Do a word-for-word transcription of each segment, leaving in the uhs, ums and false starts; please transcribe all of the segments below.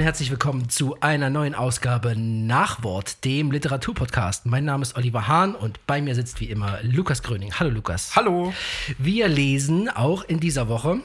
herzlich willkommen zu einer neuen Ausgabe Nachwort, dem Literaturpodcast. Mein Name ist Oliver Hahn und bei mir sitzt wie immer Lukas Gröning. Hallo Lukas. Hallo. Wir lesen auch in dieser Woche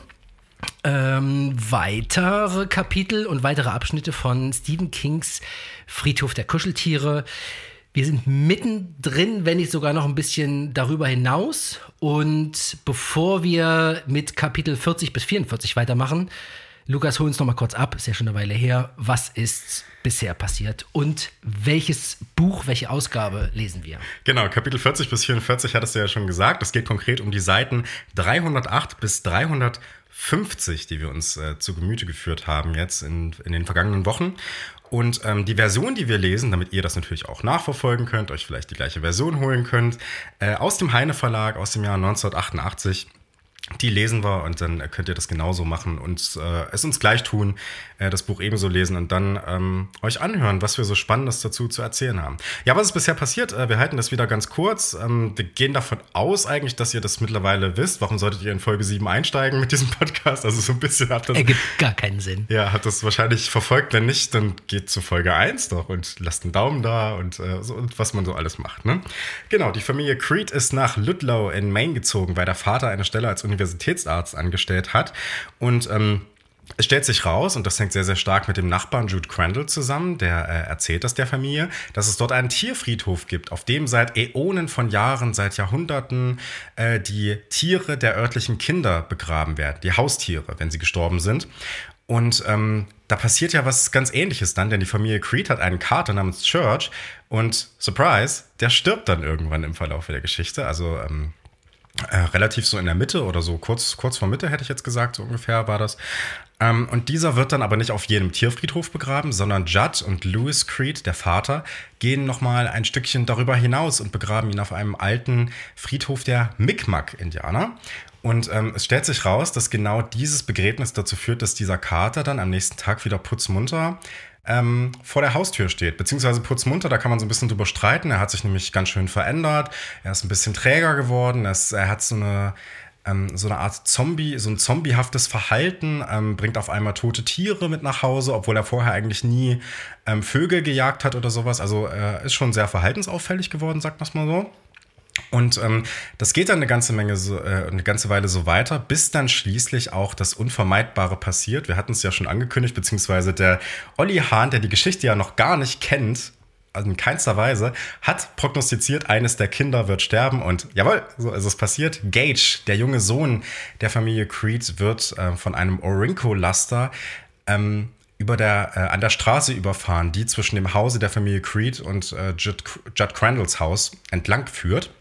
ähm, weitere Kapitel und weitere Abschnitte von Stephen Kings Friedhof der Kuscheltiere. Wir sind mittendrin, wenn nicht sogar noch ein bisschen darüber hinaus. Und bevor wir mit Kapitel vierzig bis vierundvierzig weitermachen, Lukas, hol uns noch mal kurz ab, ist ja schon eine Weile her. Was ist bisher passiert und welches Buch, welche Ausgabe lesen wir? Genau, Kapitel vierzig bis vierundvierzig hattest du ja schon gesagt. Es geht konkret um die Seiten dreihundertacht bis dreihundertfünfzig, die wir uns äh, zu Gemüte geführt haben jetzt in, in den vergangenen Wochen. Und ähm, die Version, die wir lesen, damit ihr das natürlich auch nachverfolgen könnt, euch vielleicht die gleiche Version holen könnt, äh, aus dem Heine Verlag aus dem Jahr neunzehnhundertachtundachtzig. Die lesen wir und dann könnt ihr das genauso machen und äh, es uns gleich tun, äh, das Buch ebenso lesen und dann ähm, euch anhören, was wir so Spannendes dazu zu erzählen haben. Ja, was ist bisher passiert? Äh, wir halten das wieder ganz kurz. Ähm, wir gehen davon aus eigentlich, dass ihr das mittlerweile wisst. Warum solltet ihr in Folge sieben einsteigen mit diesem Podcast? Also so ein bisschen habt das... Ergibt gar keinen Sinn. Ja, habt das wahrscheinlich verfolgt. Wenn nicht, dann geht zu Folge eins doch und lasst einen Daumen da und, äh, so, und was man so alles macht. Ne? Genau, die Familie Creed ist nach Ludlow in Maine gezogen, weil der Vater eine Stelle als Universitätsarzt angestellt hat. Und ähm, es stellt sich raus, und das hängt sehr, sehr stark mit dem Nachbarn Jude Crandall zusammen, der äh, erzählt das der Familie, dass es dort einen Tierfriedhof gibt, auf dem seit Äonen von Jahren, seit Jahrhunderten äh, die Tiere der örtlichen Kinder begraben werden, die Haustiere, wenn sie gestorben sind. Und ähm, da passiert ja was ganz Ähnliches dann, denn die Familie Creed hat einen Kater namens Church und, Surprise, der stirbt dann irgendwann im Verlauf der Geschichte, also ähm, Äh, relativ so in der Mitte oder so kurz, kurz vor Mitte, hätte ich jetzt gesagt, so ungefähr war das. Ähm, und dieser wird dann aber nicht auf jedem Tierfriedhof begraben, sondern Judd und Louis Creed, der Vater, gehen nochmal ein Stückchen darüber hinaus und begraben ihn auf einem alten Friedhof der Mi'kmaq-Indianer. Und ähm, es stellt sich raus, dass genau dieses Begräbnis dazu führt, dass dieser Kater dann am nächsten Tag wieder putzmunter Ähm, vor der Haustür steht, beziehungsweise putzmunter, da kann man so ein bisschen drüber streiten. Er hat sich nämlich ganz schön verändert, er ist ein bisschen träger geworden, er, ist, er hat so eine, ähm, so eine Art Zombie, so ein zombiehaftes Verhalten, ähm, bringt auf einmal tote Tiere mit nach Hause, obwohl er vorher eigentlich nie ähm, Vögel gejagt hat oder sowas. Also er ist schon sehr verhaltensauffällig geworden, sagt man es mal so. Und ähm, das geht dann eine ganze Menge, so, äh, eine ganze Weile so weiter, bis dann schließlich auch das Unvermeidbare passiert. Wir hatten es ja schon angekündigt, beziehungsweise der Olli Hahn, der die Geschichte ja noch gar nicht kennt, also in keinster Weise, hat prognostiziert, eines der Kinder wird sterben. Und jawohl, so ist es passiert. Gage, der junge Sohn der Familie Creed, wird äh, von einem Orinco-Laster ähm, über der, äh, an der Straße überfahren, die zwischen dem Hause der Familie Creed und äh, Judd, Judd Crandalls Haus entlang führt.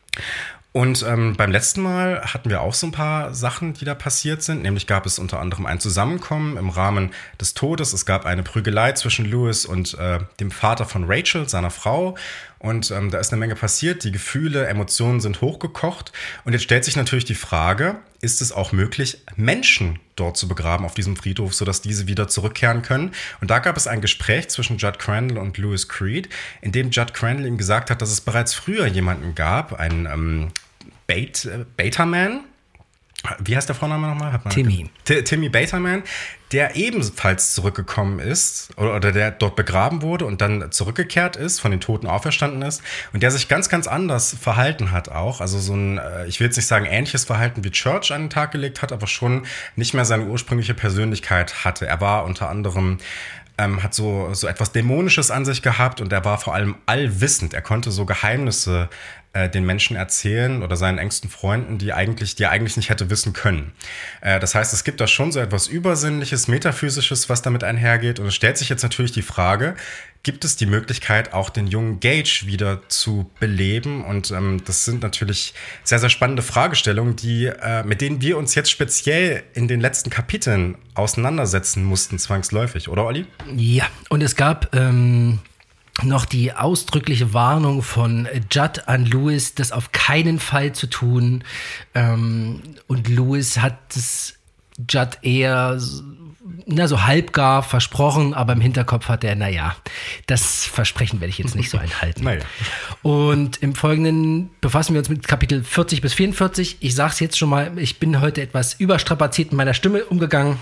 Und ähm, beim letzten Mal hatten wir auch so ein paar Sachen, die da passiert sind. Nämlich gab es unter anderem ein Zusammenkommen im Rahmen des Todes. Es gab eine Prügelei zwischen Louis und äh, dem Vater von Rachel, seiner Frau. Und ähm, da ist eine Menge passiert. Die Gefühle, Emotionen sind hochgekocht. Und jetzt stellt sich natürlich die Frage, ist es auch möglich, Menschen dort zu begraben auf diesem Friedhof, sodass diese wieder zurückkehren können? Und da gab es ein Gespräch zwischen Judd Crandall und Louis Creed, in dem Judd Crandall ihm gesagt hat, dass es bereits früher jemanden gab, einen ähm, Bait, äh, Baterman. Wie heißt der Vorname nochmal? Hat man Timmy. T- Timmy Baterman, der ebenfalls zurückgekommen ist oder, oder der dort begraben wurde und dann zurückgekehrt ist, von den Toten auferstanden ist und der sich ganz, ganz anders verhalten hat auch. Also so ein, ich will jetzt nicht sagen ähnliches Verhalten wie Church an den Tag gelegt hat, aber schon nicht mehr seine ursprüngliche Persönlichkeit hatte. Er war unter anderem ähm, hat so, so etwas Dämonisches an sich gehabt und er war vor allem allwissend. Er konnte so Geheimnisse äh, den Menschen erzählen oder seinen engsten Freunden, die eigentlich, die er eigentlich nicht hätte wissen können. Äh, das heißt, es gibt da schon so etwas Übersinnliches, Metaphysisches, was damit einhergeht. Und es stellt sich jetzt natürlich die Frage, gibt es die Möglichkeit, auch den jungen Gage wieder zu beleben? Und ähm, das sind natürlich sehr, sehr spannende Fragestellungen, die, äh, mit denen wir uns jetzt speziell in den letzten Kapiteln auseinandersetzen mussten, zwangsläufig. Oder, Olli? Ja, und es gab ähm, noch die ausdrückliche Warnung von Judd an Louis, das auf keinen Fall zu tun. Ähm, und Louis hat es Judd eher na, so halbgar versprochen, aber im Hinterkopf hat er, naja, das Versprechen werde ich jetzt nicht so einhalten. Naja. Und im Folgenden befassen wir uns mit Kapitel vierzig bis vierundvierzig. Ich sage es jetzt schon mal, ich bin heute etwas überstrapaziert mit meiner Stimme umgegangen.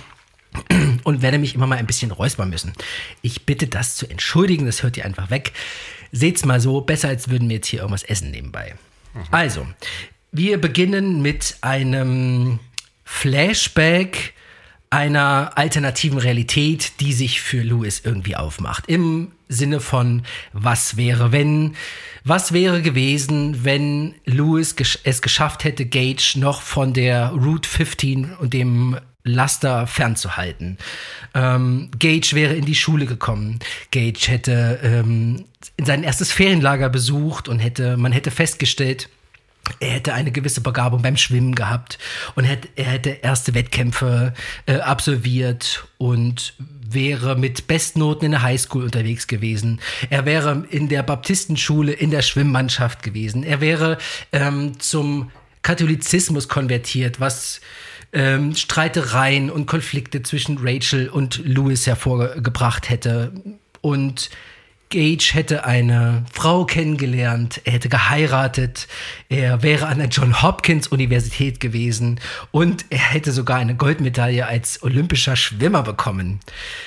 und werde mich immer mal ein bisschen räuspern müssen. Ich bitte das zu entschuldigen, das hört ihr einfach weg. Seht's mal so, besser als würden wir jetzt hier irgendwas essen nebenbei. Mhm. Also, wir beginnen mit einem Flashback einer alternativen Realität, die sich für Louis irgendwie aufmacht. Im Sinne von, was wäre, wenn, was wäre gewesen, wenn Louis gesch- es geschafft hätte, Gage noch von der Route fünfzehn und dem Laster fernzuhalten. Ähm, Gage wäre in die Schule gekommen. Gage hätte ähm, sein erstes Ferienlager besucht und hätte, man hätte festgestellt, er hätte eine gewisse Begabung beim Schwimmen gehabt und hätte, er hätte erste Wettkämpfe äh, absolviert und wäre mit Bestnoten in der Highschool unterwegs gewesen. Er wäre in der Baptistenschule in der Schwimmmannschaft gewesen. Er wäre ähm, zum Katholizismus konvertiert, was ähm, Streitereien und Konflikte zwischen Rachel und Louis hervorgebracht hätte. Und Gage hätte eine Frau kennengelernt, er hätte geheiratet, er wäre an der Johns Hopkins Universität gewesen und er hätte sogar eine Goldmedaille als olympischer Schwimmer bekommen.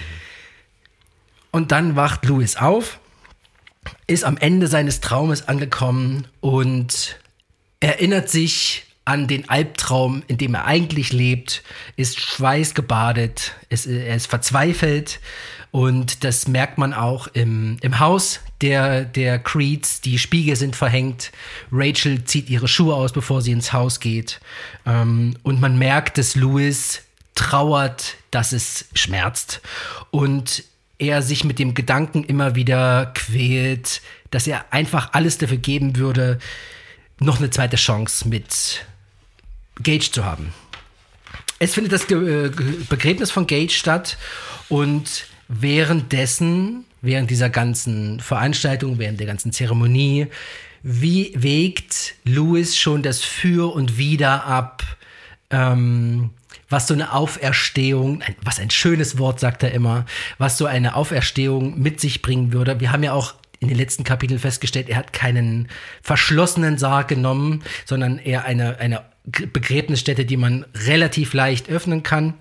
Und dann wacht Louis auf, ist am Ende seines Traumes angekommen und erinnert sich an den Albtraum, in dem er eigentlich lebt, ist schweißgebadet, ist, er ist verzweifelt. Und das merkt man auch im, im Haus der, der Creeds. Die Spiegel sind verhängt. Rachel zieht ihre Schuhe aus, bevor sie ins Haus geht. Ähm, und man merkt, dass Louis trauert, dass es schmerzt. Und er sich mit dem Gedanken immer wieder quält, dass er einfach alles dafür geben würde, noch eine zweite Chance mit Gage zu haben. Es findet das Ge- Ge- Begräbnis von Gage statt und währenddessen, während dieser ganzen Veranstaltung, während der ganzen Zeremonie, wie wägt Louis schon das Für und Wider ab, ähm, was so eine Auferstehung, ein, was ein schönes Wort, sagt er immer, was so eine Auferstehung mit sich bringen würde. Wir haben ja auch in den letzten Kapiteln festgestellt, er hat keinen verschlossenen Sarg genommen, sondern eher eine, eine Begräbnisstätte, die man relativ leicht öffnen kann.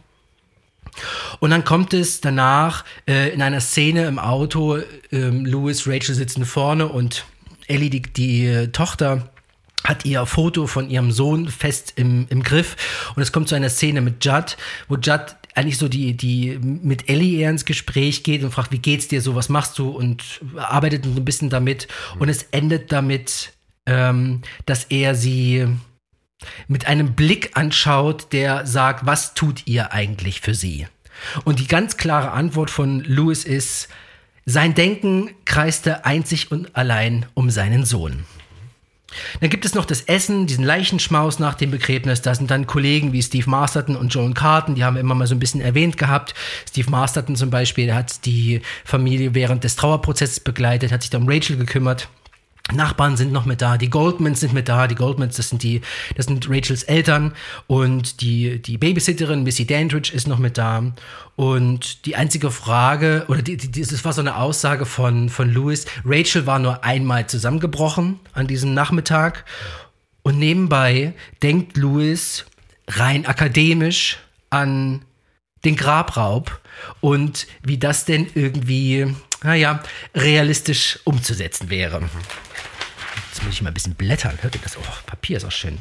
Und dann kommt es danach äh, in einer Szene im Auto, ähm, Louis, Rachel sitzen vorne und Ellie, die, die äh, Tochter, hat ihr Foto von ihrem Sohn fest im, im Griff. Und es kommt zu einer Szene mit Judd, wo Judd eigentlich so die, die mit Ellie eher ins Gespräch geht und fragt, wie geht's dir so, was machst du? Und arbeitet so ein bisschen damit. Und es endet damit, ähm, dass er sie mit einem Blick anschaut, der sagt, was tut ihr eigentlich für sie? Und die ganz klare Antwort von Louis ist, sein Denken kreiste einzig und allein um seinen Sohn. Dann gibt es noch das Essen, diesen Leichenschmaus nach dem Begräbnis. Da sind dann Kollegen wie Steve Masterton und Joan Carton, die haben wir immer mal so ein bisschen erwähnt gehabt. Steve Masterton zum Beispiel, der hat die Familie während des Trauerprozesses begleitet, hat sich da um Rachel gekümmert. Nachbarn sind noch mit da, die Goldmans sind mit da, die Goldmans, das sind die, das sind Rachels Eltern und die, die Babysitterin Missy Dandridge ist noch mit da und die einzige Frage, oder die, die, das war so eine Aussage von, von Louis, Rachel war nur einmal zusammengebrochen an diesem Nachmittag und nebenbei denkt Louis rein akademisch an den Grabraub und wie das denn irgendwie, naja, realistisch umzusetzen wäre. Jetzt muss ich mal ein bisschen blättern. Hört ihr das? Oh, Papier ist auch schön.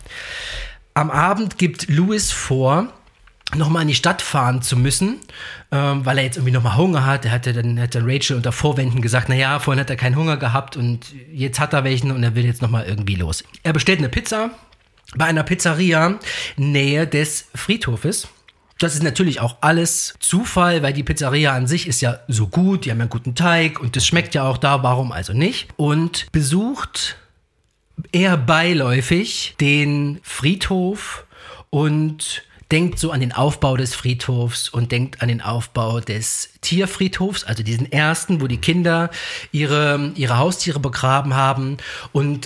Am Abend gibt Louis vor, nochmal in die Stadt fahren zu müssen, ähm, weil er jetzt irgendwie nochmal Hunger hat. Er hatte dann hat Rachel unter Vorwänden gesagt, naja, vorhin hat er keinen Hunger gehabt und jetzt hat er welchen und er will jetzt nochmal irgendwie los. Er bestellt eine Pizza bei einer Pizzeria nähe des Friedhofes. Das ist natürlich auch alles Zufall, weil die Pizzeria an sich ist ja so gut, die haben ja einen guten Teig und das schmeckt ja auch da, warum also nicht? Und besucht eher beiläufig den Friedhof und denkt so an den Aufbau des Friedhofs und denkt an den Aufbau des Tierfriedhofs, also diesen ersten, wo die Kinder ihre, ihre Haustiere begraben haben und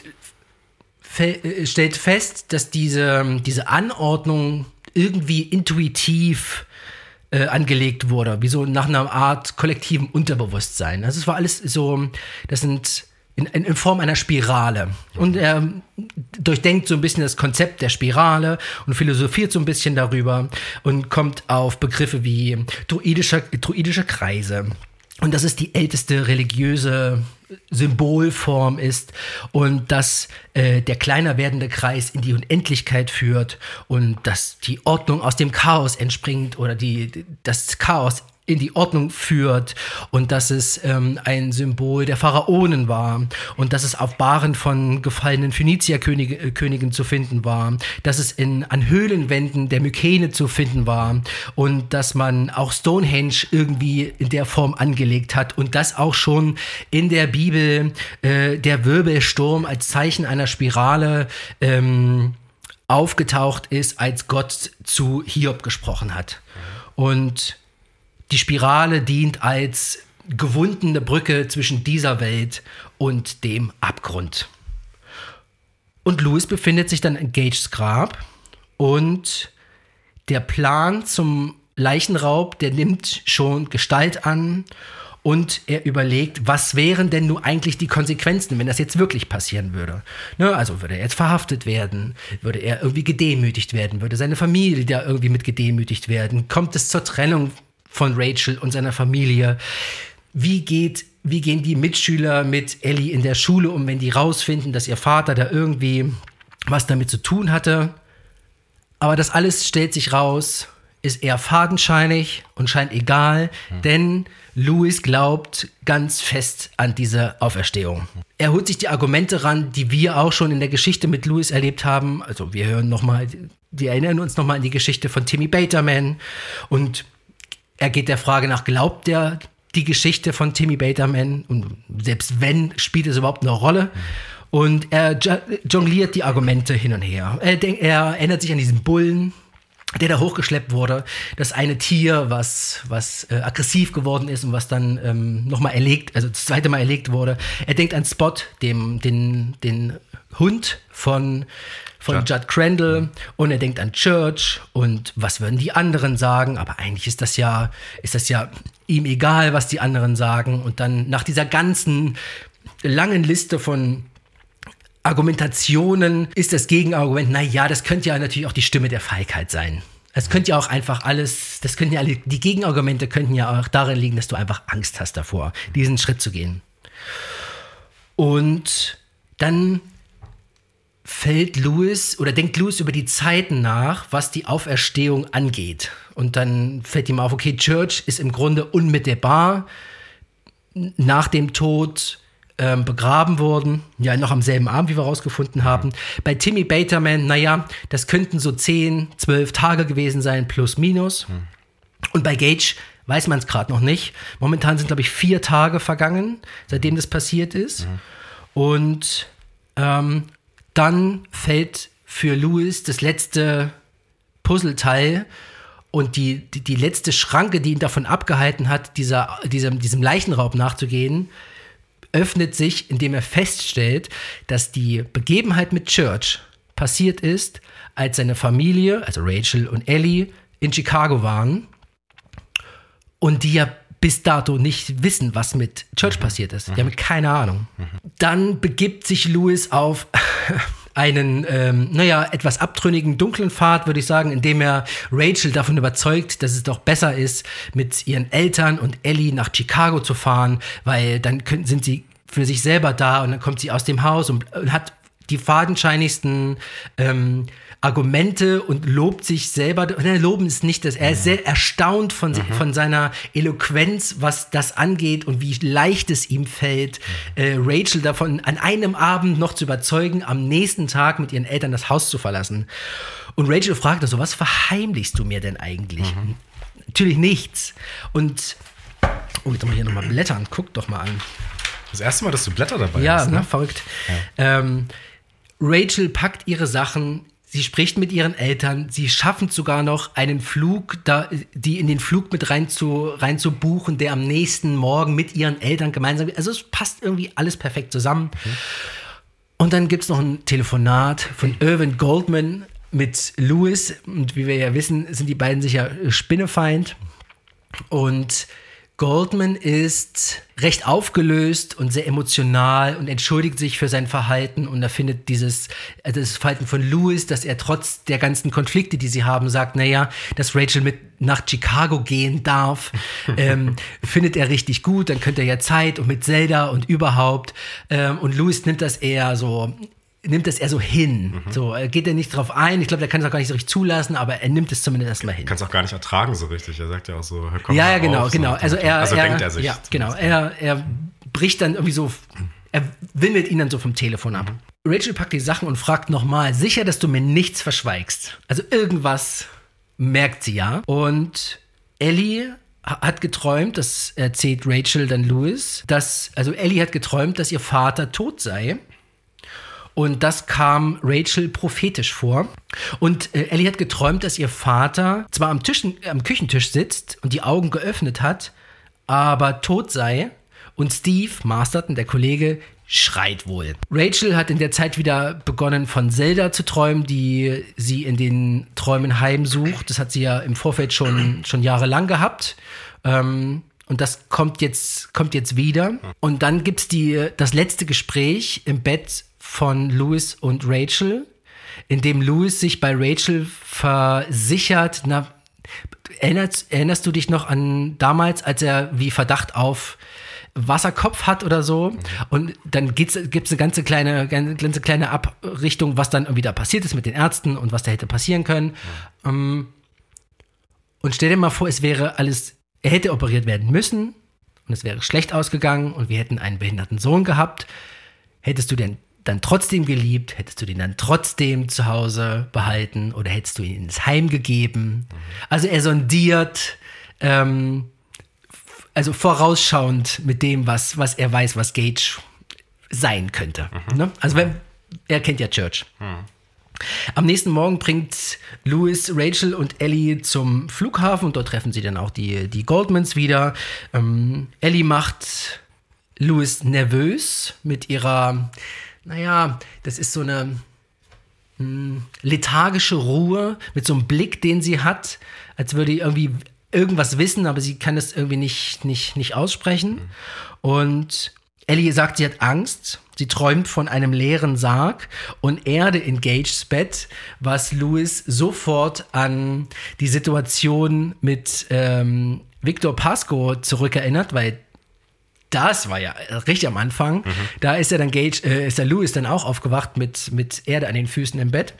fe- stellt fest, dass diese, diese Anordnung irgendwie intuitiv äh, angelegt wurde, wie so nach einer Art kollektivem Unterbewusstsein. Also es war alles so, das sind in, in, in Form einer Spirale. Und er durchdenkt so ein bisschen das Konzept der Spirale und philosophiert so ein bisschen darüber und kommt auf Begriffe wie druidischer, druidische Kreise. Und dass es die älteste religiöse Symbolform ist und dass äh, der kleiner werdende Kreis in die Unendlichkeit führt und dass die Ordnung aus dem Chaos entspringt oder die, das Chaos in die Ordnung führt und dass es ähm, ein Symbol der Pharaonen war und dass es auf Bahren von gefallenen Phönizierkönigen zu finden war, dass es in, an Höhlenwänden der Mykene zu finden war und dass man auch Stonehenge irgendwie in der Form angelegt hat und dass auch schon in der Bibel äh, der Wirbelsturm als Zeichen einer Spirale ähm, aufgetaucht ist, als Gott zu Hiob gesprochen hat. Und die Spirale dient als gewundene Brücke zwischen dieser Welt und dem Abgrund. Und Lewis befindet sich dann in Gages Grab und der Plan zum Leichenraub, der nimmt schon Gestalt an und er überlegt, was wären denn nun eigentlich die Konsequenzen, wenn das jetzt wirklich passieren würde. Ne, also würde er jetzt verhaftet werden, würde er irgendwie gedemütigt werden, würde seine Familie da irgendwie mit gedemütigt werden, kommt es zur Trennung von Rachel und seiner Familie. Wie geht, wie gehen die Mitschüler mit Ellie in der Schule um, wenn die rausfinden, dass ihr Vater da irgendwie was damit zu tun hatte? Aber das alles stellt sich raus, ist eher fadenscheinig und scheint egal, hm. denn Lewis glaubt ganz fest an diese Auferstehung. Er holt sich die Argumente ran, die wir auch schon in der Geschichte mit Lewis erlebt haben. Also wir hören noch mal, wir erinnern uns nochmal an die Geschichte von Timmy Baterman und er geht der Frage nach, glaubt er die Geschichte von Timmy Baterman? Und selbst wenn, spielt es überhaupt eine Rolle? Und er jongliert die Argumente hin und her. Er, denk, er erinnert sich an diesen Bullen, der da hochgeschleppt wurde. Das eine Tier, was, was äh, aggressiv geworden ist und was dann ähm, nochmal erlegt, also das zweite Mal erlegt wurde. Er denkt an Spot, dem, den, den Hund von von Judd, Judd Crandall mhm. und er denkt an Church und was würden die anderen sagen, aber eigentlich ist das ja, ist das ja ihm egal, was die anderen sagen und dann nach dieser ganzen langen Liste von Argumentationen ist das Gegenargument, naja, das könnte ja natürlich auch die Stimme der Feigheit sein. Es könnte ja auch einfach alles, das könnten ja alle, die Gegenargumente könnten ja auch darin liegen, dass du einfach Angst hast davor, diesen Schritt zu gehen. Und dann fällt Lewis oder denkt Lewis über die Zeiten nach, was die Auferstehung angeht. Und dann fällt ihm auf, okay, Church ist im Grunde unmittelbar nach dem Tod ähm, begraben worden. Ja, noch am selben Abend, wie wir rausgefunden haben. Bei Timmy Baterman, naja, das könnten so zehn, zwölf Tage gewesen sein, plus minus. Hm. Und bei Gage weiß man es gerade noch nicht. Momentan sind, glaube ich, vier Tage vergangen, seitdem das passiert ist. Hm. Und ähm, dann fällt für Lewis das letzte Puzzleteil und die, die, die letzte Schranke, die ihn davon abgehalten hat, dieser, diesem, diesem Leichenraub nachzugehen, öffnet sich, indem er feststellt, dass die Begebenheit mit Church passiert ist, als seine Familie, also Rachel und Ellie, in Chicago waren und die ja bis dato nicht wissen, was mit Church mhm. passiert ist. Die mhm. haben keine Ahnung. Mhm. Dann begibt sich Lewis auf einen, ähm, naja, etwas abtrünnigen, dunklen Pfad, würde ich sagen, indem er Rachel davon überzeugt, dass es doch besser ist, mit ihren Eltern und Ellie nach Chicago zu fahren, weil dann können, sind sie für sich selber da und dann kommt sie aus dem Haus und, und hat die fadenscheinigsten ähm, Argumente und lobt sich selber. Nein, loben ist nicht das. Er ist sehr erstaunt von, mhm. von seiner Eloquenz, was das angeht und wie leicht es ihm fällt, äh, Rachel davon an einem Abend noch zu überzeugen, am nächsten Tag mit ihren Eltern das Haus zu verlassen. Und Rachel fragt so, was verheimlichst du mir denn eigentlich? Mhm. Natürlich nichts. Und, oh, jetzt mal hier nochmal blättern. Guck doch mal an. Das erste Mal, dass du Blätter dabei ja, hast. Ja, ne? Verrückt. Ja. Ähm, Rachel packt ihre Sachen. Sie spricht mit ihren Eltern, sie schaffen sogar noch einen Flug, da, die in den Flug mit rein zu, rein zu buchen, der am nächsten Morgen mit ihren Eltern gemeinsam, also es passt irgendwie alles perfekt zusammen. Mhm. Und dann gibt es noch ein Telefonat von Irvin Goldman mit Lewis und wie wir ja wissen, sind die beiden sicher Spinnefeind und Goldman ist recht aufgelöst und sehr emotional und entschuldigt sich für sein Verhalten und er findet dieses also das Verhalten von Louis, dass er trotz der ganzen Konflikte, die sie haben, sagt, naja, dass Rachel mit nach Chicago gehen darf, ähm, findet er richtig gut, dann könnte er ja Zeit und mit Zelda und überhaupt ähm, und Louis nimmt das eher so nimmt das eher so hin. Mhm. So, er geht er nicht drauf ein. Ich glaube, der kann es auch gar nicht so richtig zulassen, aber er nimmt es zumindest erstmal hin. Kann es auch gar nicht ertragen so richtig. Er sagt ja auch so, komm ja, mal ja, genau, auf, genau. So. Also er, also er, denkt er sich. Ja, genau. Er, er bricht dann irgendwie so, er wimmelt ihn dann so vom Telefon ab. Mhm. Rachel packt die Sachen und fragt nochmal, sicher, dass du mir nichts verschweigst. Also irgendwas merkt sie ja. Und Ellie hat geträumt, das erzählt Rachel dann Louis, dass, also Ellie hat geträumt, dass ihr Vater tot sei. Und das kam Rachel prophetisch vor. Und äh, Ellie hat geträumt, dass ihr Vater zwar am, Tisch, am Küchentisch sitzt und die Augen geöffnet hat, aber tot sei. Und Steve Masterton, der Kollege, schreit wohl. Rachel hat in der Zeit wieder begonnen, von Zelda zu träumen, die sie in den Träumen heimsucht. Das hat sie ja im Vorfeld schon, schon jahrelang gehabt. Ähm, Und das kommt jetzt, kommt jetzt wieder. Und dann gibt's die, das letzte Gespräch im Bett von Louis und Rachel, in dem Louis sich bei Rachel versichert, na, erinnerst, erinnerst du dich noch an damals, als er wie Verdacht auf Wasserkopf hat oder so? Mhm. Und dann gibt's, gibt's eine ganze kleine, ganze kleine Abrichtung, was dann irgendwie da passiert ist mit den Ärzten und was da hätte passieren können. Mhm. Und stell dir mal vor, es wäre alles Er hätte operiert werden müssen und es wäre schlecht ausgegangen und wir hätten einen behinderten Sohn gehabt. Hättest du den dann trotzdem geliebt? Hättest du den dann trotzdem zu Hause behalten oder hättest du ihn ins Heim gegeben? Mhm. Also er sondiert, ähm, also vorausschauend mit dem, was, was er weiß, was Gage sein könnte. Mhm. Ne? Also wenn, er kennt ja Church. Mhm. Am nächsten Morgen bringt Louis, Rachel und Ellie zum Flughafen und dort treffen sie dann auch die, die Goldmans wieder. Ähm, Ellie macht Louis nervös mit ihrer, naja, das ist so eine mh, lethargische Ruhe, mit so einem Blick, den sie hat, als würde sie irgendwie irgendwas wissen, aber sie kann es irgendwie nicht, nicht, nicht aussprechen. Und Ellie sagt, sie hat Angst. Sie träumt von einem leeren Sarg und Erde in Gages Bett, was Louis sofort an die Situation mit ähm, Victor Pascoe zurückerinnert, weil das war ja richtig am Anfang. Mhm. Da ist ja dann Gage, äh, ist der Louis dann auch aufgewacht mit, mit Erde an den Füßen im Bett.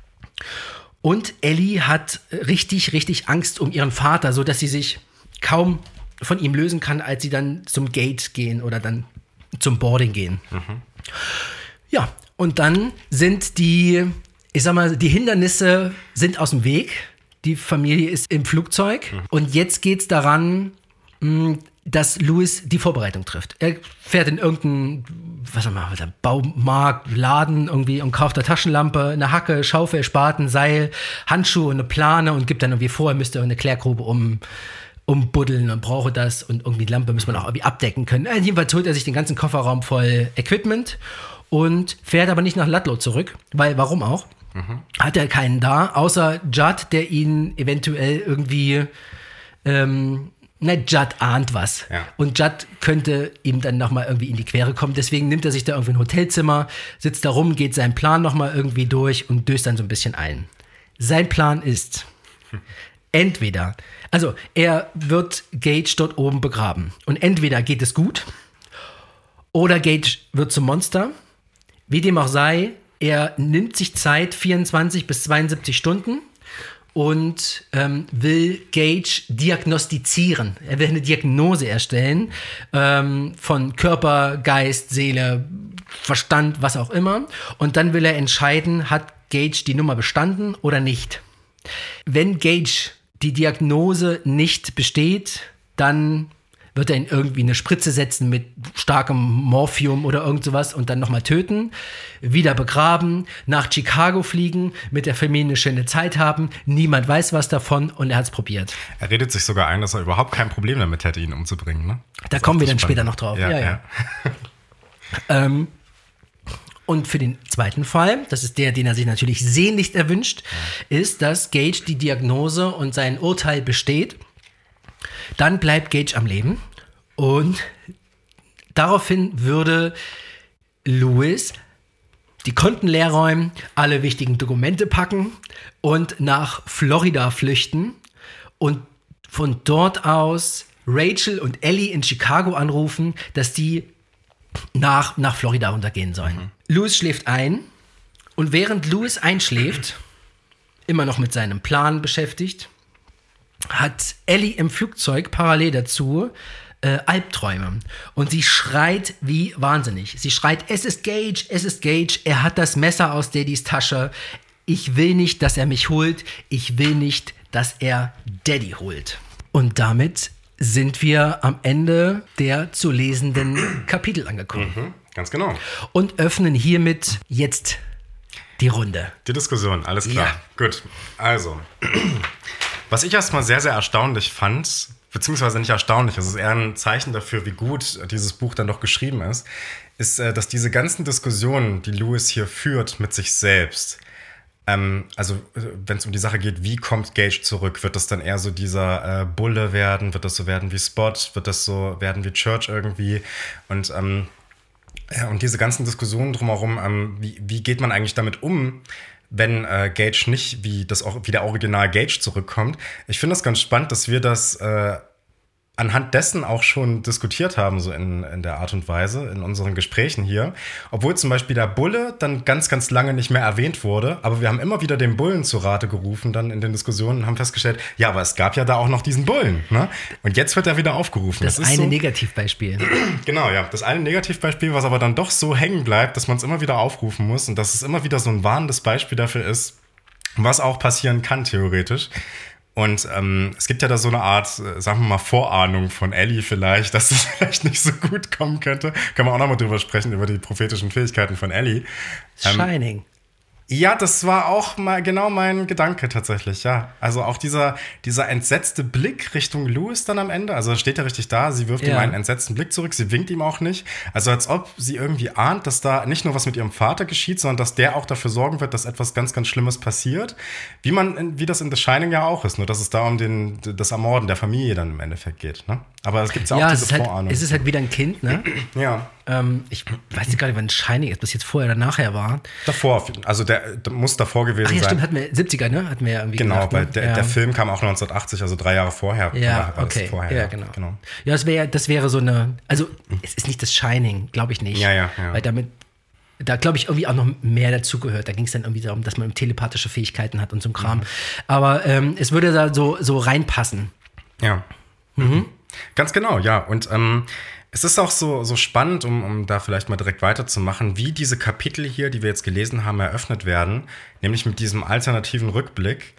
Und Ellie hat richtig, richtig Angst um ihren Vater, sodass sie sich kaum von ihm lösen kann, als sie dann zum Gate gehen oder dann zum Boarding gehen. Mhm. Ja, und dann sind die, ich sag mal, die Hindernisse sind aus dem Weg. Die Familie ist im Flugzeug. Mhm. Und jetzt geht's daran, dass Louis die Vorbereitung trifft. Er fährt in irgendeinen, was soll man, Baumarkt, Laden irgendwie und kauft eine Taschenlampe, eine Hacke, Schaufel, Spaten, Seil, Handschuhe und eine Plane und gibt dann irgendwie vor, er müsste eine Klärgrube um umbuddeln und brauche das und irgendwie die Lampe muss man auch irgendwie abdecken können. Also jedenfalls holt er sich den ganzen Kofferraum voll Equipment und fährt aber nicht nach Ludlow zurück, weil, warum auch? Mhm. Hat er keinen da, außer Judd, der ihn eventuell irgendwie, ähm, na, Judd ahnt was. Ja. Und Judd könnte ihm dann nochmal irgendwie in die Quere kommen. Deswegen nimmt er sich da irgendwie ein Hotelzimmer, sitzt da rum, geht seinen Plan nochmal irgendwie durch und döst dann so ein bisschen ein. Sein Plan ist, entweder, also er wird Gage dort oben begraben und entweder geht es gut oder Gage wird zum Monster. Wie dem auch sei, er nimmt sich Zeit, vierundzwanzig bis zweiundsiebzig Stunden und ähm, will Gage diagnostizieren. Er will eine Diagnose erstellen ähm, von Körper, Geist, Seele, Verstand, was auch immer. Und dann will er entscheiden, hat Gage die Nummer bestanden oder nicht. Wenn Gage die Diagnose nicht besteht, dann wird er ihn irgendwie eine Spritze setzen mit starkem Morphium oder irgend sowas und dann nochmal töten, wieder begraben, nach Chicago fliegen, mit der Familie eine schöne Zeit haben, niemand weiß was davon und er hat es probiert. Er redet sich sogar ein, dass er überhaupt kein Problem damit hätte, ihn umzubringen, ne? Da das kommen wir dann spannend. Später noch drauf. Ja, ja. ja. ähm, und für den zweiten Fall, das ist der, den er sich natürlich sehnlichst erwünscht, ja. ist, dass Gage die Diagnose und sein Urteil besteht. Dann bleibt Gage am Leben und daraufhin würde Louis die Konten leer räumen, alle wichtigen Dokumente packen und nach Florida flüchten und von dort aus Rachel und Ellie in Chicago anrufen, dass die nach, nach Florida runtergehen sollen. Mhm. Louis schläft ein und während Louis einschläft, immer noch mit seinem Plan beschäftigt, hat Ellie im Flugzeug parallel dazu äh, Albträume. Und sie schreit wie wahnsinnig. Sie schreit, es ist Gage, es ist Gage, er hat das Messer aus Daddys Tasche. Ich will nicht, dass er mich holt. Ich will nicht, dass er Daddy holt. Und damit sind wir am Ende der zu lesenden Kapitel angekommen. Mhm, ganz genau. Und öffnen hiermit jetzt die Runde. Die Diskussion, alles klar. Ja. Gut, also, was ich erstmal sehr, sehr erstaunlich fand, beziehungsweise nicht erstaunlich, es ist eher ein Zeichen dafür, wie gut dieses Buch dann doch geschrieben ist, ist, dass diese ganzen Diskussionen, die Louis hier führt mit sich selbst, ähm, also wenn es um die Sache geht, wie kommt Gage zurück, wird das dann eher so dieser äh, Bulle werden, wird das so werden wie Spot, wird das so werden wie Church irgendwie und ähm, ja, und diese ganzen Diskussionen drumherum, ähm, wie, wie geht man eigentlich damit um, wenn äh, Gage nicht wie, das, wie der Original Gage zurückkommt. Ich finde das ganz spannend, dass wir das äh, anhand dessen auch schon diskutiert haben, so in, in der Art und Weise, in unseren Gesprächen hier. Obwohl zum Beispiel der Bulle dann ganz, ganz lange nicht mehr erwähnt wurde, aber wir haben immer wieder den Bullen zu Rate gerufen dann in den Diskussionen und haben festgestellt, ja, aber es gab ja da auch noch diesen Bullen, ne? Und jetzt wird er wieder aufgerufen. Das, das eine so, Negativbeispiel. Genau, ja, das eine Negativbeispiel, was aber dann doch so hängen bleibt, dass man es immer wieder aufrufen muss und dass es immer wieder so ein warnendes Beispiel dafür ist, was auch passieren kann, theoretisch. Und ähm, es gibt ja da so eine Art, äh, sagen wir mal, Vorahnung von Ellie vielleicht, dass es vielleicht nicht so gut kommen könnte. Können wir auch nochmal drüber sprechen, über die prophetischen Fähigkeiten von Ellie. Ähm, Shining. Ja, das war auch mal genau mein Gedanke tatsächlich, ja. Also auch dieser, dieser entsetzte Blick Richtung Louis dann am Ende, also steht er richtig da, sie wirft ja. ihm einen entsetzten Blick zurück, sie winkt ihm auch nicht. Also als ob sie irgendwie ahnt, dass da nicht nur was mit ihrem Vater geschieht, sondern dass der auch dafür sorgen wird, dass etwas ganz, ganz Schlimmes passiert. Wie man, wie das in The Shining ja auch ist, nur dass es da um den, das Ermorden der Familie dann im Endeffekt geht, ne? Aber es gibt ja auch ja, diese es ist Vorahnung. Halt, es ist halt wieder ein Kind, ne? Ja. Ähm, ich weiß nicht gar nicht, wann Shining ist, bis jetzt vorher oder nachher war. Davor, also der, der muss davor gewesen Ach ja, sein. stimmt, hatten wir siebziger, ne? Hatten wir ja irgendwie Genau, gesagt, weil ne? der, ja. der Film kam auch neunzehnhundertachtzig, also drei Jahre vorher. Ja, war okay. Das vorher, ja, genau. genau. Ja, das wäre das wäre so eine, also es ist nicht das Shining, glaube ich nicht. Ja, ja, ja. Weil damit, da glaube ich irgendwie auch noch mehr dazugehört. Da ging es dann irgendwie darum, dass man telepathische Fähigkeiten hat und so ein Kram. Mhm. Aber ähm, es würde da so, so reinpassen. Ja. Mhm. Ganz genau, ja. Und ähm, es ist auch so, so spannend, um, um da vielleicht mal direkt weiterzumachen, wie diese Kapitel hier, die wir jetzt gelesen haben, eröffnet werden, nämlich mit diesem alternativen Rückblick.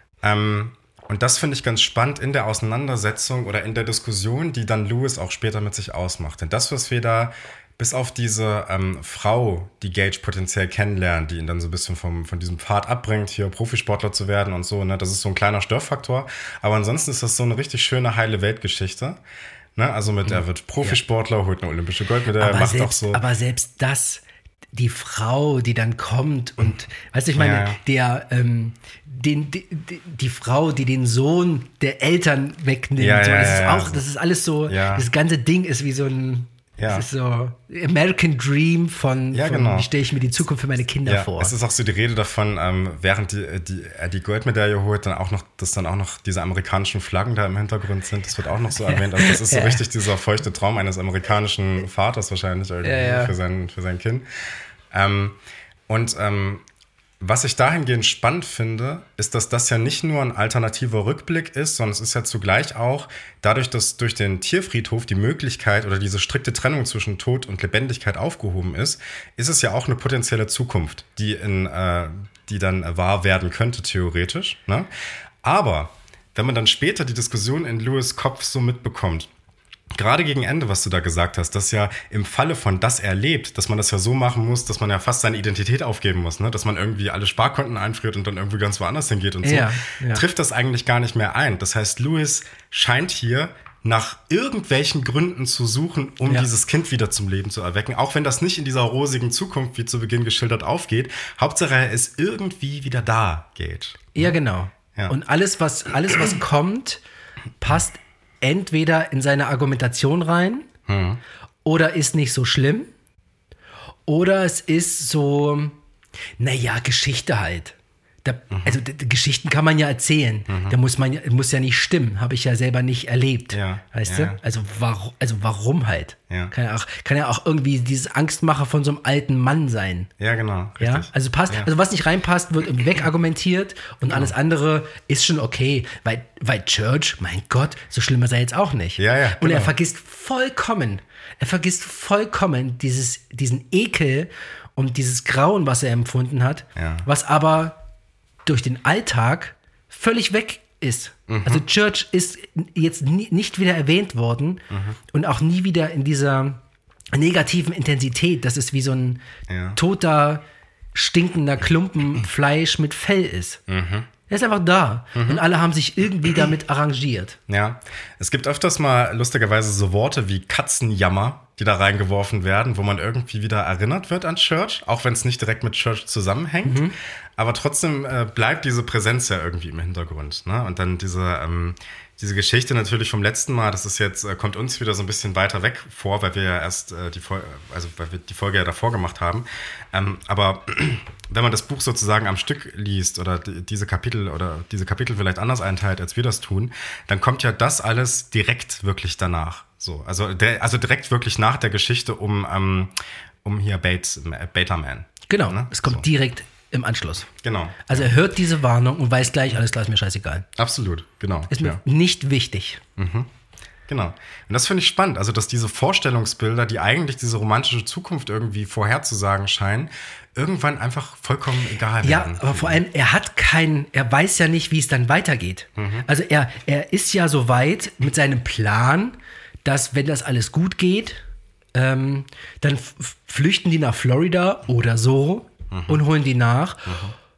Ähm, und das finde ich ganz spannend in der Auseinandersetzung oder in der Diskussion, die dann Louis auch später mit sich ausmacht. Denn das, was wir da bis auf diese ähm, Frau, die Gage potenziell kennenlernt, die ihn dann so ein bisschen vom, von diesem Pfad abbringt, hier Profisportler zu werden und so, ne, das ist so ein kleiner Störfaktor. Aber ansonsten ist das so eine richtig schöne, heile Weltgeschichte. Ne? Also mit, er wird Profisportler, ja. holt eine olympische Goldmedaille, macht selbst, auch so. Aber selbst das, die Frau, die dann kommt und, weißt du, ich meine, ja, ja. der, ähm, den, die, die Frau, die den Sohn der Eltern wegnimmt, ja, so, ja, das ja, ist ja, auch, so. das ist alles so, ja. das ganze Ding ist wie so ein, Ja. das ist so American Dream von, ja, von genau. wie stelle ich mir die Zukunft für meine Kinder ja, vor. Es ist auch so die Rede davon, ähm, während die, die, er die Goldmedaille holt, dann auch noch, dass dann auch noch diese amerikanischen Flaggen da im Hintergrund sind. Das wird auch noch so erwähnt. Also das ist so ja. richtig dieser feuchte Traum eines amerikanischen Vaters wahrscheinlich irgendwie ja, ja. Für, sein, für sein Kind. Ähm, und ähm, was ich dahingehend spannend finde, ist, dass das ja nicht nur ein alternativer Rückblick ist, sondern es ist ja zugleich auch dadurch, dass durch den Tierfriedhof die Möglichkeit oder diese strikte Trennung zwischen Tod und Lebendigkeit aufgehoben ist, ist es ja auch eine potenzielle Zukunft, die, in, äh, die dann wahr werden könnte, theoretisch. Ne? Aber wenn man dann später die Diskussion in Louis' Kopf so mitbekommt, gerade gegen Ende, was du da gesagt hast, dass ja im Falle von das er lebt, dass man das ja so machen muss, dass man ja fast seine Identität aufgeben muss, ne? Dass man irgendwie alle Sparkonten einfriert und dann irgendwie ganz woanders hingeht und so, ja, ja. trifft das eigentlich gar nicht mehr ein. Das heißt, Louis scheint hier nach irgendwelchen Gründen zu suchen, um ja. dieses Kind wieder zum Leben zu erwecken, auch wenn das nicht in dieser rosigen Zukunft, wie zu Beginn geschildert, aufgeht. Hauptsache, er ist irgendwie wieder da, geht. Ja, genau. Ja. Und alles, was, alles, was kommt, passt entweder in seine Argumentation rein hm. oder ist nicht so schlimm oder es ist so, naja, Geschichte halt. Da, mhm. Also d- d- Geschichten kann man ja erzählen. Mhm. Da muss man ja, muss ja nicht stimmen. Habe ich ja selber nicht erlebt. Ja. Weißt ja. du? Also warum, also warum halt? Ja. Kann ja auch, kann ja auch irgendwie dieses Angstmacher von so einem alten Mann sein. Ja, genau. Richtig. Ja? Also passt, ja. also was nicht reinpasst, wird irgendwie wegargumentiert und genau. alles andere ist schon okay. Weil, weil Church, mein Gott, so schlimm ist er jetzt auch nicht. Ja, ja, und genau. er vergisst vollkommen, er vergisst vollkommen dieses, diesen Ekel und dieses Grauen, was er empfunden hat, ja. was aber durch den Alltag völlig weg ist. Mhm. Also Church ist jetzt nie, nicht wieder erwähnt worden mhm. und auch nie wieder in dieser negativen Intensität, dass es wie so ein ja. toter, stinkender Klumpen Fleisch mit Fell ist. Mhm. Er ist einfach da mhm. und alle haben sich irgendwie damit arrangiert. Ja, es gibt öfters mal lustigerweise so Worte wie Katzenjammer, die da reingeworfen werden, wo man irgendwie wieder erinnert wird an Church, auch wenn es nicht direkt mit Church zusammenhängt. Mhm. Aber trotzdem äh, bleibt diese Präsenz ja irgendwie im Hintergrund. Ne? Und dann diese, ähm, diese Geschichte natürlich vom letzten Mal, das ist jetzt, äh, kommt uns wieder so ein bisschen weiter weg vor, weil wir ja erst äh, die Folge, also weil wir die Folge ja davor gemacht haben. Ähm, aber wenn man das Buch sozusagen am Stück liest oder die, diese Kapitel oder diese Kapitel vielleicht anders einteilt, als wir das tun, dann kommt ja das alles direkt wirklich danach. So, also, der, also direkt wirklich nach der Geschichte um, um, um hier Bates, Beta Man. Genau, ne? Es kommt so. Direkt im Anschluss. Genau. Also er hört diese Warnung und weiß gleich, alles klar, ist mir scheißegal. Absolut, genau. Ist mir ja. nicht wichtig. Mhm. Genau. Und das finde ich spannend, also dass diese Vorstellungsbilder, die eigentlich diese romantische Zukunft irgendwie vorherzusagen scheinen, irgendwann einfach vollkommen egal werden. Ja, aber vor allem, er hat keinen, er weiß ja nicht, wie es dann weitergeht. Mhm. Also er, er ist ja so weit mit seinem Plan, dass wenn das alles gut geht, ähm, dann f- flüchten die nach Florida oder so. Mhm. Und holen die nach mhm.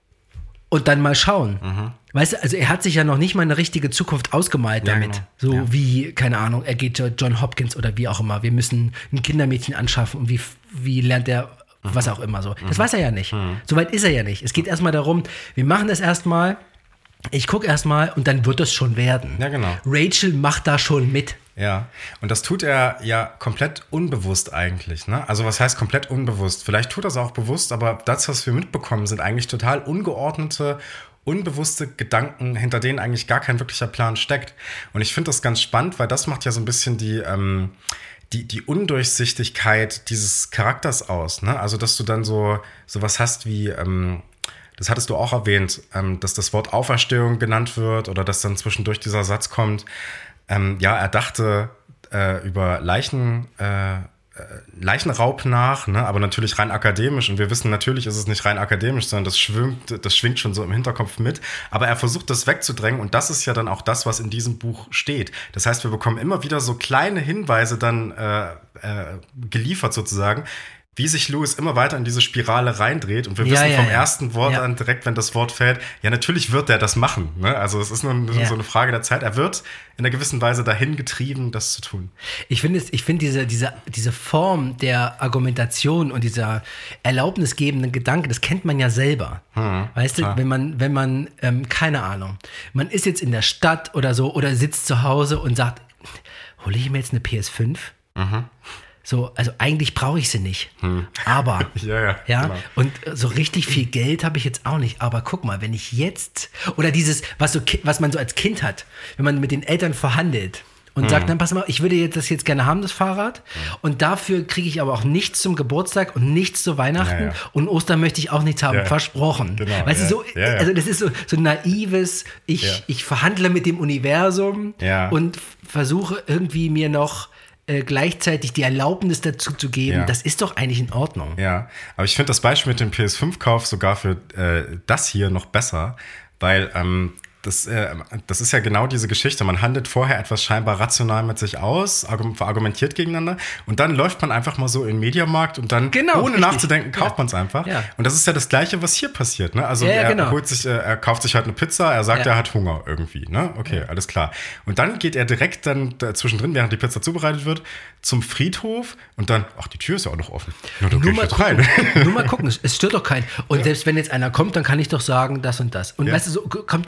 und dann mal schauen. Mhm. Weißt du, also er hat sich ja noch nicht mal eine richtige Zukunft ausgemalt ja, damit. Genau. So ja. wie, keine Ahnung, er geht John Hopkins oder wie auch immer. Wir müssen ein Kindermädchen anschaffen und wie, wie lernt er, mhm. was auch immer so. Das mhm. weiß er ja nicht. Mhm. Soweit ist er ja nicht. Es geht erstmal darum, wir machen das erstmal, ich gucke erstmal und dann wird es schon werden. Ja, genau. Rachel macht da schon mit. Ja, und das tut er ja komplett unbewusst eigentlich, ne? Also was heißt komplett unbewusst? Vielleicht tut er es auch bewusst, aber das, was wir mitbekommen, sind eigentlich total ungeordnete, unbewusste Gedanken, hinter denen eigentlich gar kein wirklicher Plan steckt. Und ich finde das ganz spannend, weil das macht ja so ein bisschen die, ähm, die, die Undurchsichtigkeit dieses Charakters aus, ne? Also dass du dann so sowas hast wie, ähm, das hattest du auch erwähnt, ähm, dass das Wort Auferstehung genannt wird oder dass dann zwischendurch dieser Satz kommt, Ähm, ja, er dachte äh, über Leichen, äh, äh, Leichenraub nach, ne? Aber natürlich rein akademisch. Und wir wissen, natürlich ist es nicht rein akademisch, sondern das schwingt, das schwingt schon so im Hinterkopf mit. Aber er versucht, das wegzudrängen. Und das ist ja dann auch das, was in diesem Buch steht. Das heißt, wir bekommen immer wieder so kleine Hinweise dann äh, äh, geliefert sozusagen, wie sich Lewis immer weiter in diese Spirale reindreht. Und wir ja, wissen ja, vom ja. ersten Wort ja. an direkt, wenn das Wort fällt, ja, natürlich wird er das machen. Ne? Also es ist nur ja. so eine Frage der Zeit. Er wird in einer gewissen Weise dahin getrieben, das zu tun. Ich finde ich finde diese, diese, diese Form der Argumentation und dieser erlaubnisgebenden Gedanke, das kennt man ja selber. Hm, weißt klar. du, wenn man, wenn man, ähm, keine Ahnung, man ist jetzt in der Stadt oder so oder sitzt zu Hause und sagt, hole ich mir jetzt eine P S fünf? Mhm. So, also eigentlich brauche ich sie nicht, hm. aber, ja, ja, ja, genau. und so richtig viel Geld habe ich jetzt auch nicht, aber guck mal, wenn ich jetzt, oder dieses, was, so, was man so als Kind hat, wenn man mit den Eltern verhandelt und hm. sagt, dann pass mal, ich würde das jetzt gerne haben, das Fahrrad, hm. und dafür kriege ich aber auch nichts zum Geburtstag und nichts zu Weihnachten, ja, ja. und Ostern möchte ich auch nichts haben, ja, versprochen. Genau, weißt ja. du, so, ja, ja. also das ist so, so naives, ich, ja. ich verhandle mit dem Universum ja. und versuche irgendwie mir noch Äh, gleichzeitig die Erlaubnis dazu zu geben, ja. das ist doch eigentlich in Ordnung. Ja, aber ich finde das Beispiel mit dem P S fünf Kauf sogar für äh, das hier noch besser, weil ähm, das, äh, das ist ja genau diese Geschichte. Man handelt vorher etwas scheinbar rational mit sich aus, argum- verargumentiert gegeneinander und dann läuft man einfach mal so in den Mediamarkt und dann, genau, ohne richtig. nachzudenken, kauft ja. man es einfach. Ja. Und das ist ja das Gleiche, was hier passiert. Ne? Also ja, ja, er, genau. holt sich, äh, er kauft sich halt eine Pizza, er sagt, ja. er hat Hunger irgendwie. Ne? Okay, ja. alles klar. Und dann geht er direkt dann da zwischendrin, während die Pizza zubereitet wird, zum Friedhof und dann, ach, die Tür ist ja auch noch offen. Ja, nur, mal gucken, nur mal gucken, es stört doch keinen. Und ja. selbst wenn jetzt einer kommt, dann kann ich doch sagen, das und das. Und ja. weißt du, so kommt ein Schritt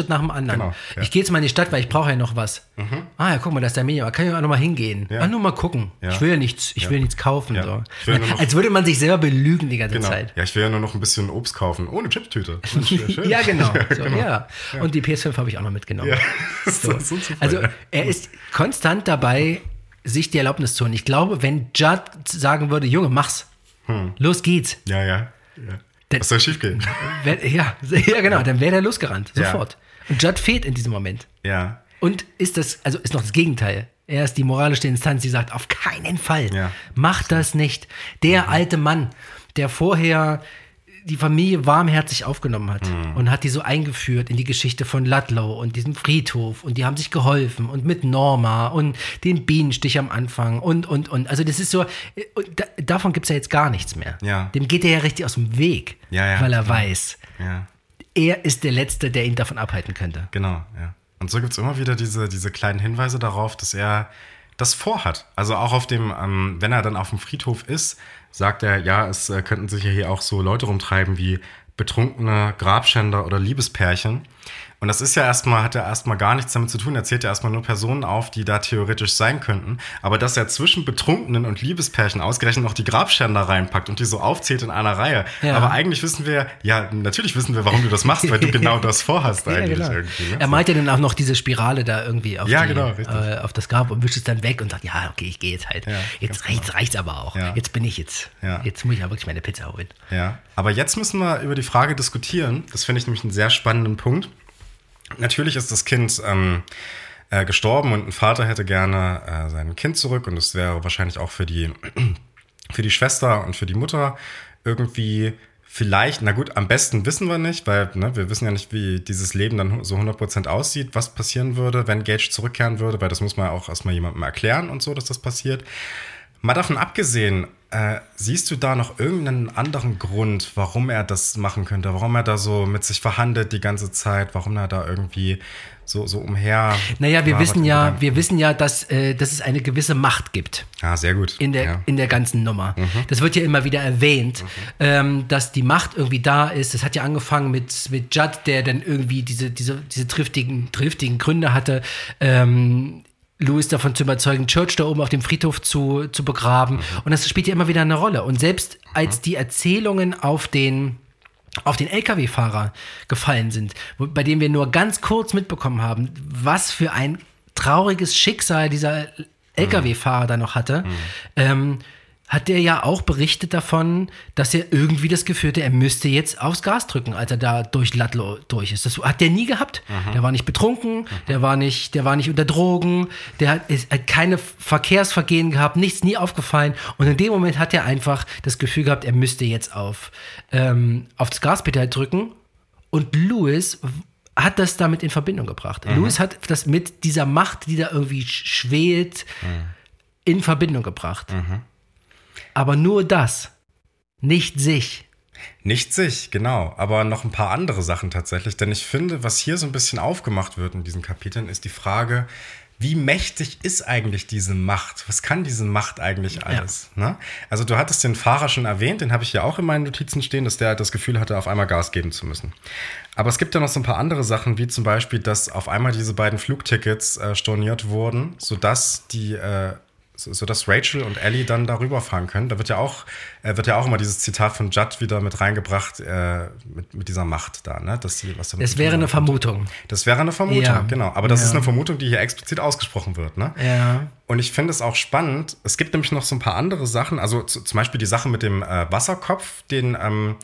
Fortschritt nach dem anderen. Genau, ja. Ich gehe jetzt mal in die Stadt, weil ich brauche ja noch was. Mhm. Ah ja, guck mal, da ist der Mediamarkt. Kann ich auch noch mal hingehen? Ja. Ah, nur mal gucken. Ja. Ich will ja nichts, ich ja. will nichts kaufen. Ja. So. Ich will nur noch, als würde man sich selber belügen die ganze genau. Zeit. Ja, ich will ja nur noch ein bisschen Obst kaufen. Ohne Chipstüte. ja, genau. Ja, so, genau. Ja. Ja. Und die P S fünf habe ich auch noch mitgenommen. Ja. So. So Zufall, also ja. er ist konstant dabei, sich die Erlaubnis zu holen. Ich glaube, wenn Judd sagen würde, Junge, mach's. Hm. Los geht's. Ja, ja. ja. Dann, was soll schief gehen? Wär, ja, ja, genau, dann wäre der losgerannt, sofort. Ja. Und Judd fehlt in diesem Moment. Ja. Und ist das, also ist noch das Gegenteil. Er ist die moralische Instanz, die sagt, auf keinen Fall, ja. mach das nicht. Der mhm. alte Mann, der vorher die Familie warmherzig aufgenommen hat mhm. und hat die so eingeführt in die Geschichte von Ludlow und diesem Friedhof und die haben sich geholfen und mit Norma und den Bienenstich am Anfang und, und, und. Also das ist so, da, davon gibt es ja jetzt gar nichts mehr. Ja. Dem geht er ja richtig aus dem Weg, ja, ja, weil er klar. weiß, ja. er ist der Letzte, der ihn davon abhalten könnte. Genau, ja. Und so gibt es immer wieder diese, diese kleinen Hinweise darauf, dass er das vorhat. Also auch auf dem, ähm, wenn er dann auf dem Friedhof ist, sagt er, ja, es äh, könnten sich ja hier auch so Leute rumtreiben wie betrunkene Grabschänder oder Liebespärchen. Und das ist ja erstmal, hat ja erstmal gar nichts damit zu tun. Er zählt ja erstmal nur Personen auf, die da theoretisch sein könnten. Aber dass er zwischen Betrunkenen und Liebespärchen ausgerechnet noch die Grabschänder reinpackt und die so aufzählt in einer Reihe. Ja. Aber eigentlich wissen wir, ja, natürlich wissen wir, warum du das machst, weil du genau das vorhast eigentlich. Ja, genau. irgendwie, ne? Er malt ja dann auch noch diese Spirale da irgendwie auf, ja, die, genau, äh, auf das Grab und wischt es dann weg und sagt, ja, okay, ich gehe jetzt halt. Ja, jetzt reicht's, genau. reicht's aber auch. Ja. Jetzt bin ich jetzt. Ja. Jetzt muss ich ja wirklich meine Pizza holen. Ja, aber jetzt müssen wir über die Frage diskutieren. Das finde ich nämlich einen sehr spannenden Punkt. Natürlich ist das Kind ähm, äh, gestorben und ein Vater hätte gerne äh, sein Kind zurück und es wäre wahrscheinlich auch für die, für die Schwester und für die Mutter irgendwie vielleicht, na gut, am besten wissen wir nicht, weil ne, wir wissen ja nicht, wie dieses Leben dann so hundert Prozent aussieht, was passieren würde, wenn Gage zurückkehren würde, weil das muss man ja auch erstmal jemandem erklären und so, dass das passiert. Mal davon abgesehen, äh, siehst du da noch irgendeinen anderen Grund, warum er das machen könnte? Warum er da so mit sich verhandelt die ganze Zeit? Warum er da irgendwie so, so umher... Naja, wir wissen ja, wir wissen ja, dass, äh, dass es eine gewisse Macht gibt. Ah, sehr gut. In der, ja. in der ganzen Nummer. Mhm. Das wird ja immer wieder erwähnt, mhm. ähm, dass die Macht irgendwie da ist. Das hat ja angefangen mit, mit Judd, der dann irgendwie diese, diese, diese triftigen, triftigen Gründe hatte, ähm, Louis davon zu überzeugen, Church da oben auf dem Friedhof zu, zu begraben. Mhm. Und das spielt ja immer wieder eine Rolle. Und selbst mhm. als die Erzählungen auf den, auf den L K W-Fahrer gefallen sind, wo, bei dem wir nur ganz kurz mitbekommen haben, was für ein trauriges Schicksal dieser L K W-Fahrer mhm. da noch hatte, mhm. ähm, hat der ja auch berichtet davon, dass er irgendwie das Gefühl hatte, er müsste jetzt aufs Gas drücken, als er da durch Ludlow durch ist. Das hat der nie gehabt. Mhm. Der war nicht betrunken, mhm. der war nicht, der war nicht unter Drogen, der hat, hat keine Verkehrsvergehen gehabt, nichts, nie aufgefallen. Und in dem Moment hat er einfach das Gefühl gehabt, er müsste jetzt auf, ähm, auf das Gaspedal drücken. Und Louis hat das damit in Verbindung gebracht. Mhm. Louis hat das mit dieser Macht, die da irgendwie schwelt, mhm. in Verbindung gebracht. Mhm. Aber nur das, nicht sich. Nicht sich, genau. Aber noch ein paar andere Sachen tatsächlich. Denn ich finde, was hier so ein bisschen aufgemacht wird in diesen Kapiteln, ist die Frage, wie mächtig ist eigentlich diese Macht? Was kann diese Macht eigentlich alles? Ja. Ne? Also du hattest den Fahrer schon erwähnt, den habe ich ja auch in meinen Notizen stehen, dass der halt das Gefühl hatte, auf einmal Gas geben zu müssen. Aber es gibt ja noch so ein paar andere Sachen, wie zum Beispiel, dass auf einmal diese beiden Flugtickets äh, storniert wurden, sodass die... Äh, so dass Rachel und Ellie dann darüber fahren können. Da wird ja auch, äh, wird ja auch immer dieses Zitat von Judd wieder mit reingebracht, äh, mit, mit dieser Macht da, ne? Dass sie, was damit das wäre eine Vermutung. Das wäre eine Vermutung, ja. genau. Aber das ja. ist eine Vermutung, die hier explizit ausgesprochen wird, ne? Ja. Und ich finde es auch spannend. Es gibt nämlich noch so ein paar andere Sachen, also zu, zum Beispiel die Sache mit dem äh, Wasserkopf, den, ähm,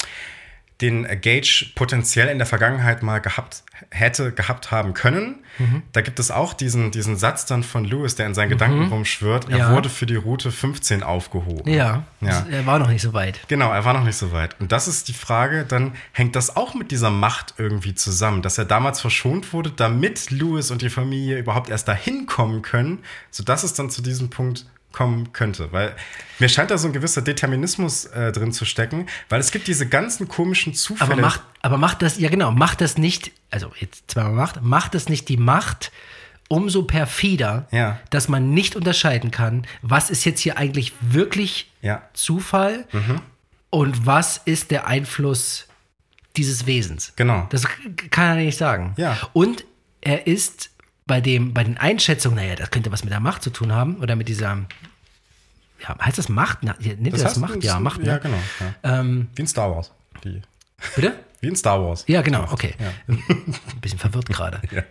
den Gage potenziell in der Vergangenheit mal gehabt hätte, gehabt haben können. Mhm. Da gibt es auch diesen, diesen Satz dann von Louis, der in seinen mhm. Gedanken rumschwirrt. Er ja. wurde für die Route fünfzehn aufgehoben. Ja, ja. er war noch nicht so weit. Genau, er war noch nicht so weit. Und das ist die Frage, dann hängt das auch mit dieser Macht irgendwie zusammen, dass er damals verschont wurde, damit Louis und die Familie überhaupt erst dahin kommen können, sodass es dann zu diesem Punkt kommen könnte, weil mir scheint da so ein gewisser Determinismus äh, drin zu stecken, weil es gibt diese ganzen komischen Zufälle. Aber macht, aber macht das, ja genau, macht das nicht, also jetzt zweimal Macht, macht das nicht die Macht umso perfider, ja. dass man nicht unterscheiden kann, was ist jetzt hier eigentlich wirklich ja. Zufall mhm. und was ist der Einfluss dieses Wesens. Genau. Das kann er nicht sagen. Ja. Und er ist bei dem, bei den Einschätzungen, naja, das könnte was mit der Macht zu tun haben oder mit dieser, ja, heißt das Macht? Na, nennt das, das Macht? Ein, ja, Macht. Ja, ne? genau. Ja. Ähm, Wie in Star Wars. Die. Bitte? Wie in Star Wars. Ja, genau, okay. Ja. Ein bisschen verwirrt gerade. Ja.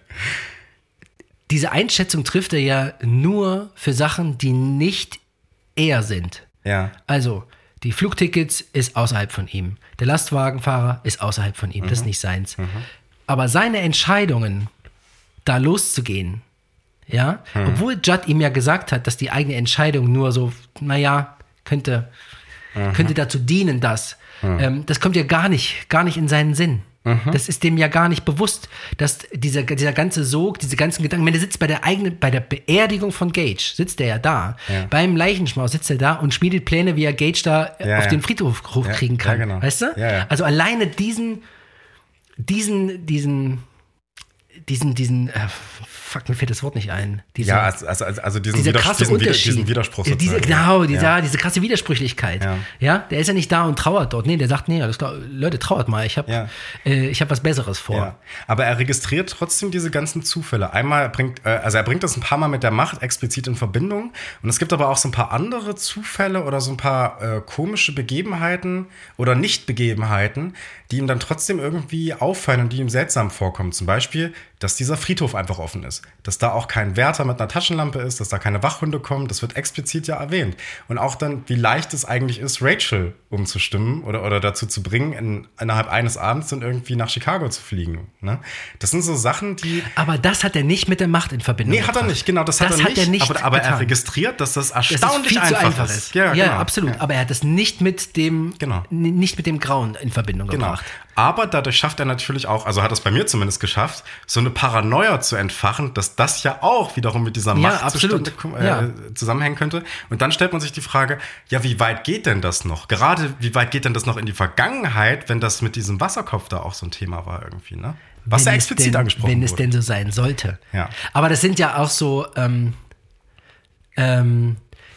Diese Einschätzung trifft er ja nur für Sachen, die nicht er sind. Ja. Also, die Flugtickets ist außerhalb von ihm. Der Lastwagenfahrer ist außerhalb von ihm. Mhm. Das ist nicht seins. Mhm. Aber seine Entscheidungen, da loszugehen, ja, mhm. obwohl Judd ihm ja gesagt hat, dass die eigene Entscheidung nur so, naja, könnte, mhm. könnte dazu dienen, dass, mhm. ähm, das kommt ja gar nicht, gar nicht in seinen Sinn. Mhm. Das ist dem ja gar nicht bewusst, dass dieser, dieser ganze Sog, diese ganzen Gedanken, wenn er sitzt bei der eigenen, bei der Beerdigung von Gage, sitzt er ja da, ja. beim Leichenschmaus sitzt er da und schmiedet Pläne, wie er Gage da ja, auf ja. den Friedhof hochkriegen ja, kann, ja, genau. weißt du? Ja, ja. Also alleine diesen, diesen, diesen, diesen, diesen, äh, fuck, mir fällt das Wort nicht ein. Diese, ja, also, also, also diesen, dieser Widers- krasse diesen, Unterschied. diesen Widerspruch. Diese, genau, diese, ja. diese krasse Widersprüchlichkeit. Ja. ja, der ist ja nicht da und trauert dort. Nee, der sagt, nee, das, Leute, trauert mal. Ich habe ja. äh, ich hab was Besseres vor. Ja. Aber er registriert trotzdem diese ganzen Zufälle. Einmal bringt, äh, also er bringt das ein paar Mal mit der Macht explizit in Verbindung. Und es gibt aber auch so ein paar andere Zufälle oder so ein paar äh, komische Begebenheiten oder Nicht-Begebenheiten, die ihm dann trotzdem irgendwie auffallen und die ihm seltsam vorkommen. Zum Beispiel, dass dieser Friedhof einfach offen ist. Dass da auch kein Wärter mit einer Taschenlampe ist, dass da keine Wachhunde kommen. Das wird explizit ja erwähnt. Und auch dann, wie leicht es eigentlich ist, Rachel umzustimmen oder, oder dazu zu bringen, in, innerhalb eines Abends dann irgendwie nach Chicago zu fliegen. Ne? Das sind so Sachen, die... Aber das hat er nicht mit der Macht in Verbindung Nee, hat er nicht. Genau, das hat, das er, hat nicht, er nicht. Aber, aber er getan. registriert, dass das erstaunlich das ist viel einfach, zu einfach ist. ist. Ja, ja genau. absolut. Ja. Aber er hat es nicht mit dem, genau. n- nicht mit dem Grauen in Verbindung genau. gebracht. Aber dadurch schafft er natürlich auch, also hat es bei mir zumindest geschafft, so eine Paranoia zu entfachen, dass das ja auch wiederum mit dieser Macht ja, zustande, äh, ja. zusammenhängen könnte. Und dann stellt man sich die Frage, ja, wie weit geht denn das noch? Gerade wie weit geht denn das noch in die Vergangenheit, wenn das mit diesem Wasserkopf da auch so ein Thema war irgendwie, ne? Was ja explizit denn, angesprochen Wenn wurde. es denn so sein sollte. Ja. Aber das sind ja auch so, ähm, ähm,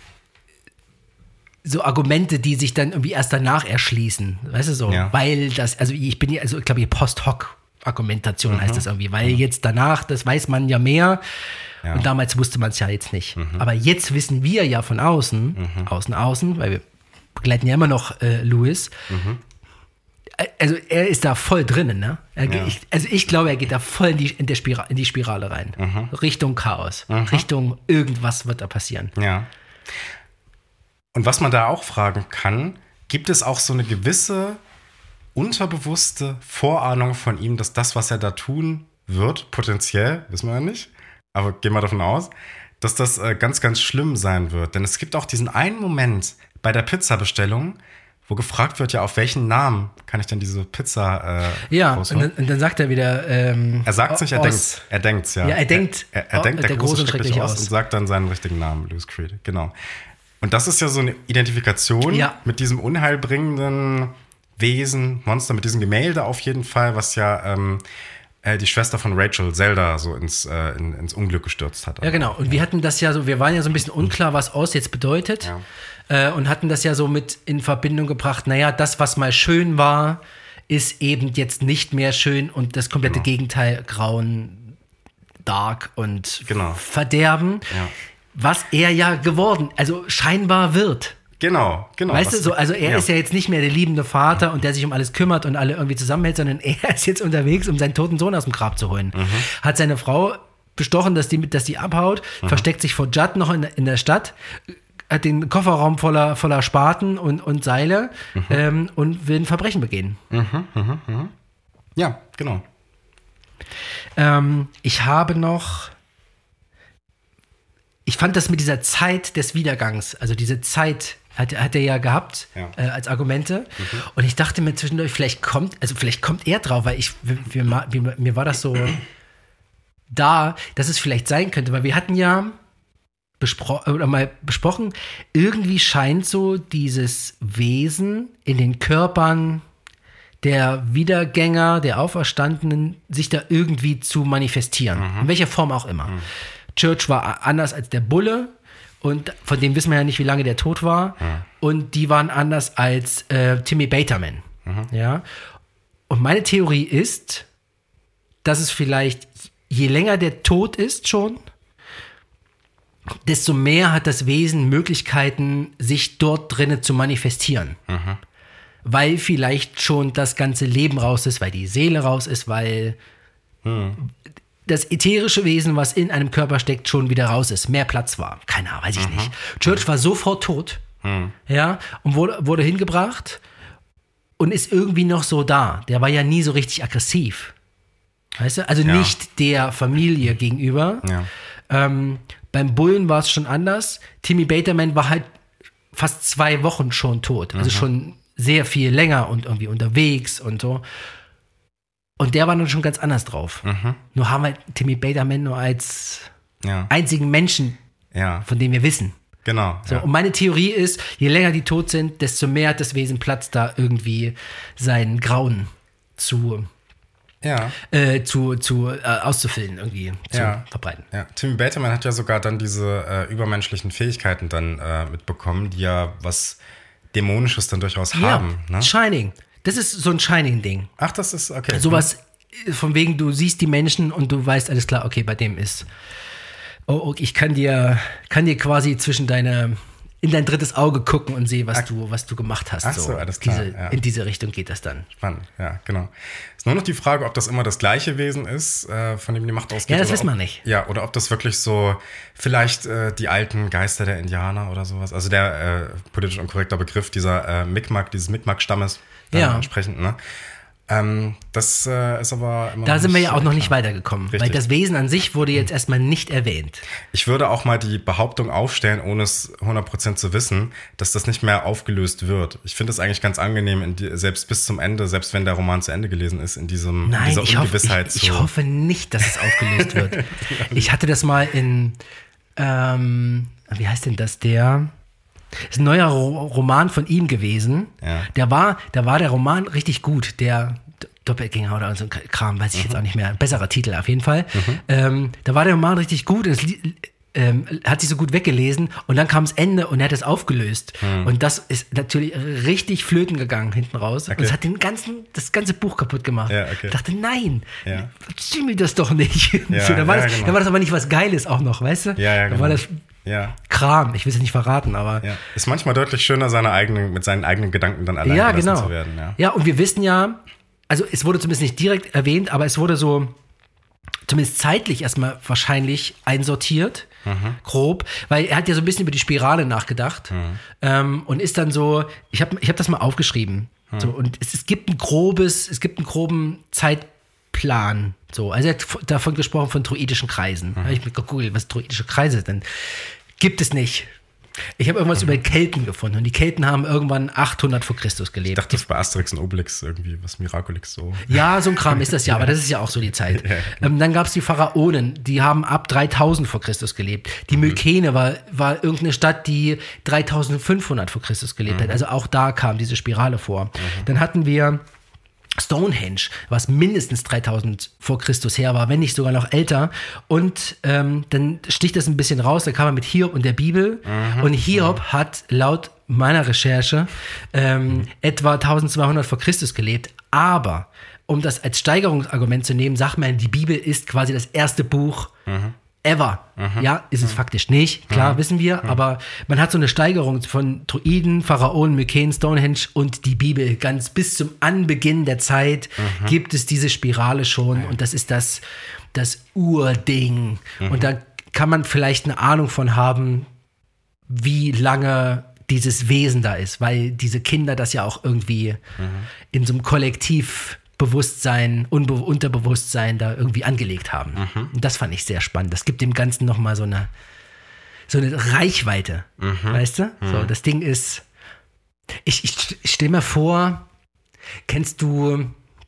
so Argumente, die sich dann irgendwie erst danach erschließen. Weißt du so? Ja. Weil das, also ich bin ja, also ich glaube, Post-Hoc-Argumentation mhm. heißt das irgendwie, weil mhm. jetzt danach, das weiß man ja mehr. Ja. Und damals wusste man es ja jetzt nicht. Mhm. Aber jetzt wissen wir ja von außen, mhm. außen, außen, weil wir begleiten ja immer noch äh, Louis. Mhm. Also er ist da voll drinnen, ne? Er, ja. ich, also ich glaube, er geht da voll in die, in der Spira- in die Spirale rein. Mhm. Richtung Chaos. Mhm. Richtung irgendwas wird da passieren. Ja. Und was man da auch fragen kann, gibt es auch so eine gewisse unterbewusste Vorahnung von ihm, dass das, was er da tun wird, potenziell, wissen wir ja nicht, aber gehen wir davon aus, dass das äh, ganz, ganz schlimm sein wird. Denn es gibt auch diesen einen Moment bei der Pizzabestellung, wo gefragt wird, ja, auf welchen Namen kann ich denn diese Pizza äh, Ja, und dann, und dann sagt er wieder ähm, Er sagt es nicht, er denkt er denkt's, ja. Ja, er denkt Er, er, er denkt, der, der große schrecklich aus und sagt dann seinen richtigen Namen, Louis Creed, genau. Und das ist ja so eine Identifikation ja. mit diesem unheilbringenden Wesen, Monster, mit diesem Gemälde auf jeden Fall, was ja ähm, äh, die Schwester von Rachel, Zelda, so ins, äh, in, ins Unglück gestürzt hat. Ja, genau. Und ja. wir hatten das ja so, wir waren ja so ein bisschen unklar, was Oz jetzt bedeutet. Ja. Äh, und hatten das ja so mit in Verbindung gebracht, naja, das, was mal schön war, ist eben jetzt nicht mehr schön und das komplette genau. Gegenteil, Grauen, Dark und genau. Verderben. Ja. Was er ja geworden, also scheinbar wird. Genau, genau. Weißt du, so, also er ja. ist ja jetzt nicht mehr der liebende Vater und der sich um alles kümmert und alle irgendwie zusammenhält, sondern er ist jetzt unterwegs, um seinen toten Sohn aus dem Grab zu holen. Mhm. Hat seine Frau bestochen, dass die, dass die abhaut, mhm. versteckt sich vor Judd noch in, in der Stadt, hat den Kofferraum voller, voller Spaten und, und Seile mhm. ähm, und will ein Verbrechen begehen. Mhm, mhm, mhm. Ja, genau. Ähm, ich habe noch... Ich fand das mit dieser Zeit des Wiedergangs, also diese Zeit hat, hat er ja gehabt ja. Äh, als Argumente. Mhm. Und ich dachte mir zwischendurch, vielleicht kommt, also vielleicht kommt er drauf, weil ich, mir, mir, mir war das so da, dass es vielleicht sein könnte, weil wir hatten ja bespro- oder mal besprochen, irgendwie scheint so dieses Wesen in den Körpern der Wiedergänger, der Auferstandenen, sich da irgendwie zu manifestieren. Mhm. In welcher Form auch immer. Mhm. Church war anders als der Bulle und von dem wissen wir ja nicht, wie lange der tot war. Ja. Und die waren anders als äh, Timmy Baterman. Mhm. Ja. Und meine Theorie ist, dass es vielleicht, je länger der tot ist schon, desto mehr hat das Wesen Möglichkeiten, sich dort drinnen zu manifestieren. Mhm. Weil vielleicht schon das ganze Leben raus ist, weil die Seele raus ist, weil mhm. das ätherische Wesen, was in einem Körper steckt, schon wieder raus ist. Mehr Platz war. Keine Ahnung, weiß ich mhm. nicht. Church war sofort tot. Mhm. Ja, und wurde, wurde hingebracht und ist irgendwie noch so da. Der war ja nie so richtig aggressiv. Weißt du? Also ja. nicht der Familie gegenüber. Ja. Ähm, beim Bullen war es schon anders. Timmy Baterman war halt fast zwei Wochen schon tot. Also mhm. schon sehr viel länger und irgendwie unterwegs und so. Und der war dann schon ganz anders drauf. Mhm. Nur haben wir Timmy Baterman nur als ja. einzigen Menschen, ja. von dem wir wissen. Genau. So, ja. und meine Theorie ist, je länger die tot sind, desto mehr hat das Wesen Platz, da irgendwie seinen Grauen zu, ja. äh, zu, zu äh, auszufüllen, irgendwie zu ja. verbreiten. Ja. Timmy Baterman hat ja sogar dann diese äh, übermenschlichen Fähigkeiten dann äh, mitbekommen, die ja was Dämonisches dann durchaus ja. haben. Ne? Shining. Das ist so ein Shining-Ding. Ach, das ist, okay. Sowas, von wegen, du siehst die Menschen und du weißt, alles klar, okay, bei dem ist oh, okay, ich kann dir, kann dir quasi zwischen deine, in dein drittes Auge gucken und sehe, was Ach, du, was du gemacht hast. Ach so, so alles klar. Diese, ja. In diese Richtung geht das dann. Spannend, ja, genau. Ist nur noch die Frage, ob das immer das gleiche Wesen ist, äh, von dem die Macht ausgeht. Ja, das wissen wir nicht. Ja, oder ob das wirklich so, vielleicht äh, die alten Geister der Indianer oder sowas, also der äh, politisch unkorrekter Begriff dieser äh, Mi'kmaq, dieses Mi'kmaq-Stammes, ja. entsprechend, ne? Ähm, das äh, ist aber immer Da sind wir ja auch noch klar. nicht weitergekommen, Richtig. weil das Wesen an sich wurde jetzt erstmal nicht erwähnt. Ich würde auch mal die Behauptung aufstellen, ohne es hundert Prozent zu wissen, dass das nicht mehr aufgelöst wird. Ich finde es eigentlich ganz angenehm, in die, selbst bis zum Ende, selbst wenn der Roman zu Ende gelesen ist, in, diesem, Nein, in dieser ich Ungewissheit hoffe, ich, zu... ich hoffe nicht, dass es aufgelöst wird. Ich hatte das mal in, ähm, wie heißt denn das, der... Das ist ein neuer Ro- Roman von ihm gewesen. Ja. Der war, da war der Roman richtig gut. Der D- Doppelgänger oder so ein Kram, weiß ich mhm. jetzt auch nicht mehr. Besserer Titel auf jeden Fall. Mhm. Ähm, da war der Roman richtig gut. Und es li- ähm, hat sich so gut weggelesen. Und dann kam das Ende und er hat es aufgelöst. Mhm. Und das ist natürlich richtig flöten gegangen hinten raus. Okay. Und es hat den ganzen, das ganze Buch kaputt gemacht. Ja, okay. Ich dachte, nein, ja. erzähl mir das doch nicht. Ja, so, da, war ja, das, genau. da war das aber nicht was Geiles auch noch, weißt du? Ja, ja, da genau. war das Ja. Kram, ich will es nicht verraten, aber... Ja. Ist manchmal deutlich schöner, seine eigenen, mit seinen eigenen Gedanken dann allein ja, gelassen genau. zu werden. Ja. ja, und wir wissen ja, also es wurde zumindest nicht direkt erwähnt, aber es wurde so, zumindest zeitlich erstmal wahrscheinlich einsortiert, mhm. grob, weil er hat ja so ein bisschen über die Spirale nachgedacht mhm. ähm, und ist dann so, ich habe ich hab das mal aufgeschrieben, mhm. so, und es, es gibt ein grobes, es gibt einen groben Zeitplan. So, also er hat davon gesprochen, von druidischen Kreisen. Mhm. Da habe ich mir gegoogelt, was druidische Kreise sind. Gibt es nicht. Ich habe irgendwas mhm. über Kelten gefunden. Und die Kelten haben irgendwann achthundert vor Christus gelebt. Ich dachte, das ist bei Asterix und Obelix irgendwie, was Miraculix so. Ja, so ein Kram ist das ja, aber das ist ja auch so die Zeit. Ja, ähm, dann gab es die Pharaonen, die haben ab dreitausend vor Christus gelebt. Die mhm. Mykene war, war irgendeine Stadt, die dreitausendfünfhundert vor Christus gelebt mhm. hat. Also auch da kam diese Spirale vor. Mhm. Dann hatten wir Stonehenge, was mindestens dreitausend vor Christus her war, wenn nicht sogar noch älter. Und ähm, dann sticht das ein bisschen raus, da kam man mit Hiob und der Bibel. Mhm. Und Hiob mhm. hat laut meiner Recherche ähm, mhm. etwa zwölfhundert vor Christus gelebt. Aber um das als Steigerungsargument zu nehmen, sagt man, die Bibel ist quasi das erste Buch mhm. ever. Mhm. Ja, ist es mhm. faktisch nicht, klar, mhm. wissen wir, mhm. aber man hat so eine Steigerung von Druiden, Pharaonen, Mykenen, Stonehenge und die Bibel. Ganz bis zum Anbeginn der Zeit mhm. gibt es diese Spirale schon, mhm. und das ist das, das Urding. Mhm. Und da kann man vielleicht eine Ahnung von haben, wie lange dieses Wesen da ist, weil diese Kinder das ja auch irgendwie mhm. in so einem Kollektiv Bewusstsein, Unbe- Unterbewusstsein da irgendwie angelegt haben. Mhm. Und das fand ich sehr spannend. Das gibt dem Ganzen nochmal so eine, so eine Reichweite, mhm. weißt du? Mhm. So, das Ding ist, ich, ich, ich stell mir vor, kennst du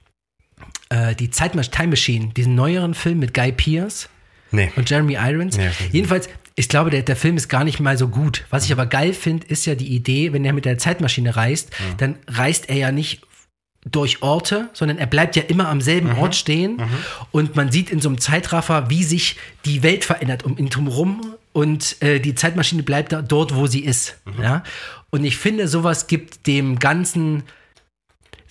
äh, die Zeit Time Machine, diesen neueren Film mit Guy Pearce nee. und Jeremy Irons? Nee, Jedenfalls, ich glaube, der, der Film ist gar nicht mal so gut. Was ich aber geil finde, ist ja die Idee, wenn er mit der Zeitmaschine reist, mhm. dann reist er ja nicht durch Orte, sondern er bleibt ja immer am selben mhm. Ort stehen mhm. und man sieht in so einem Zeitraffer, wie sich die Welt verändert um ihn drumherum und äh, die Zeitmaschine bleibt da, dort, wo sie ist. Mhm. Ja? Und ich finde, sowas gibt dem Ganzen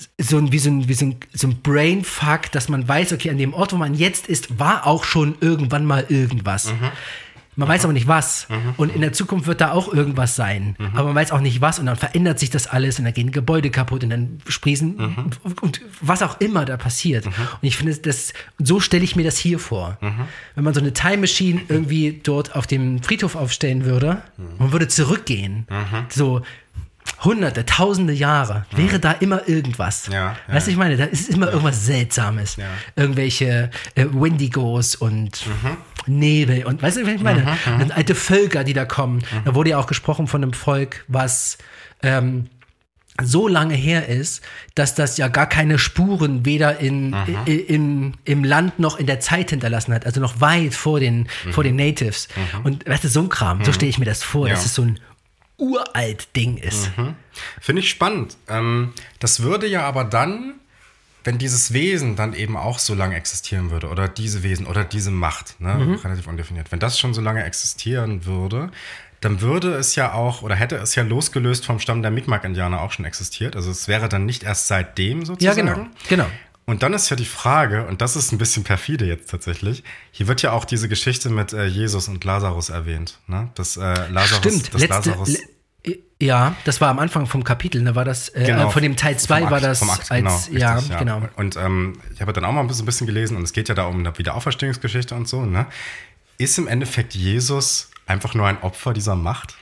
so ein, wie so ein, wie so ein, so ein Brainfuck, dass man weiß, okay, an dem Ort, wo man jetzt ist, war auch schon irgendwann mal irgendwas. Mhm. Man weiß aber nicht was. Mhm. Und in der Zukunft wird da auch irgendwas sein. Mhm. Aber man weiß auch nicht was. Und dann verändert sich das alles und dann gehen Gebäude kaputt und dann sprießen mhm. und, und was auch immer da passiert. Mhm. Und ich finde, das, so stelle ich mir das hier vor. Mhm. Wenn man so eine Time Machine irgendwie dort auf dem Friedhof aufstellen würde, mhm. man würde zurückgehen. Mhm. So Hunderte, tausende Jahre, mhm. wäre da immer irgendwas. Ja, ja. Weißt du, ich meine, da ist immer ja. irgendwas Seltsames. Ja. Irgendwelche äh, Wendigos und mhm. Nebel und weißt du, was ich meine? Mhm, mhm. Alte Völker, die da kommen. Mhm. Da wurde ja auch gesprochen von einem Volk, was ähm, so lange her ist, dass das ja gar keine Spuren weder in, mhm. in, in, im Land noch in der Zeit hinterlassen hat. Also noch weit vor den, mhm. vor den Natives. Mhm. Und weißt du, so ein Kram, mhm. so stelle ich mir das vor, ja. dass es so ein uralt Ding ist. Mhm. Finde ich spannend. Ähm, das würde ja aber dann, wenn dieses Wesen dann eben auch so lange existieren würde, oder diese Wesen, oder diese Macht, ne, mhm. relativ undefiniert, wenn das schon so lange existieren würde, dann würde es ja auch, oder hätte es ja losgelöst vom Stamm der Mi'kmaq-Indianer auch schon existiert. Also es wäre dann nicht erst seitdem sozusagen. Ja, genau. genau. Und dann ist ja die Frage, und das ist ein bisschen perfide jetzt tatsächlich, hier wird ja auch diese Geschichte mit äh, Jesus und Lazarus erwähnt. Ne? Das, äh, Lazarus, Stimmt, das letzte, Lazarus... Le- ja, das war am Anfang vom Kapitel, da war das, äh, genau, von dem Teil zwei war das Akt, als, genau, ja, richtig, ja, genau. Und ähm, ich habe dann auch mal ein bisschen, ein bisschen gelesen und es geht ja da um eine Wiederauferstehungsgeschichte und so, ne? Ist im Endeffekt Jesus einfach nur ein Opfer dieser Macht?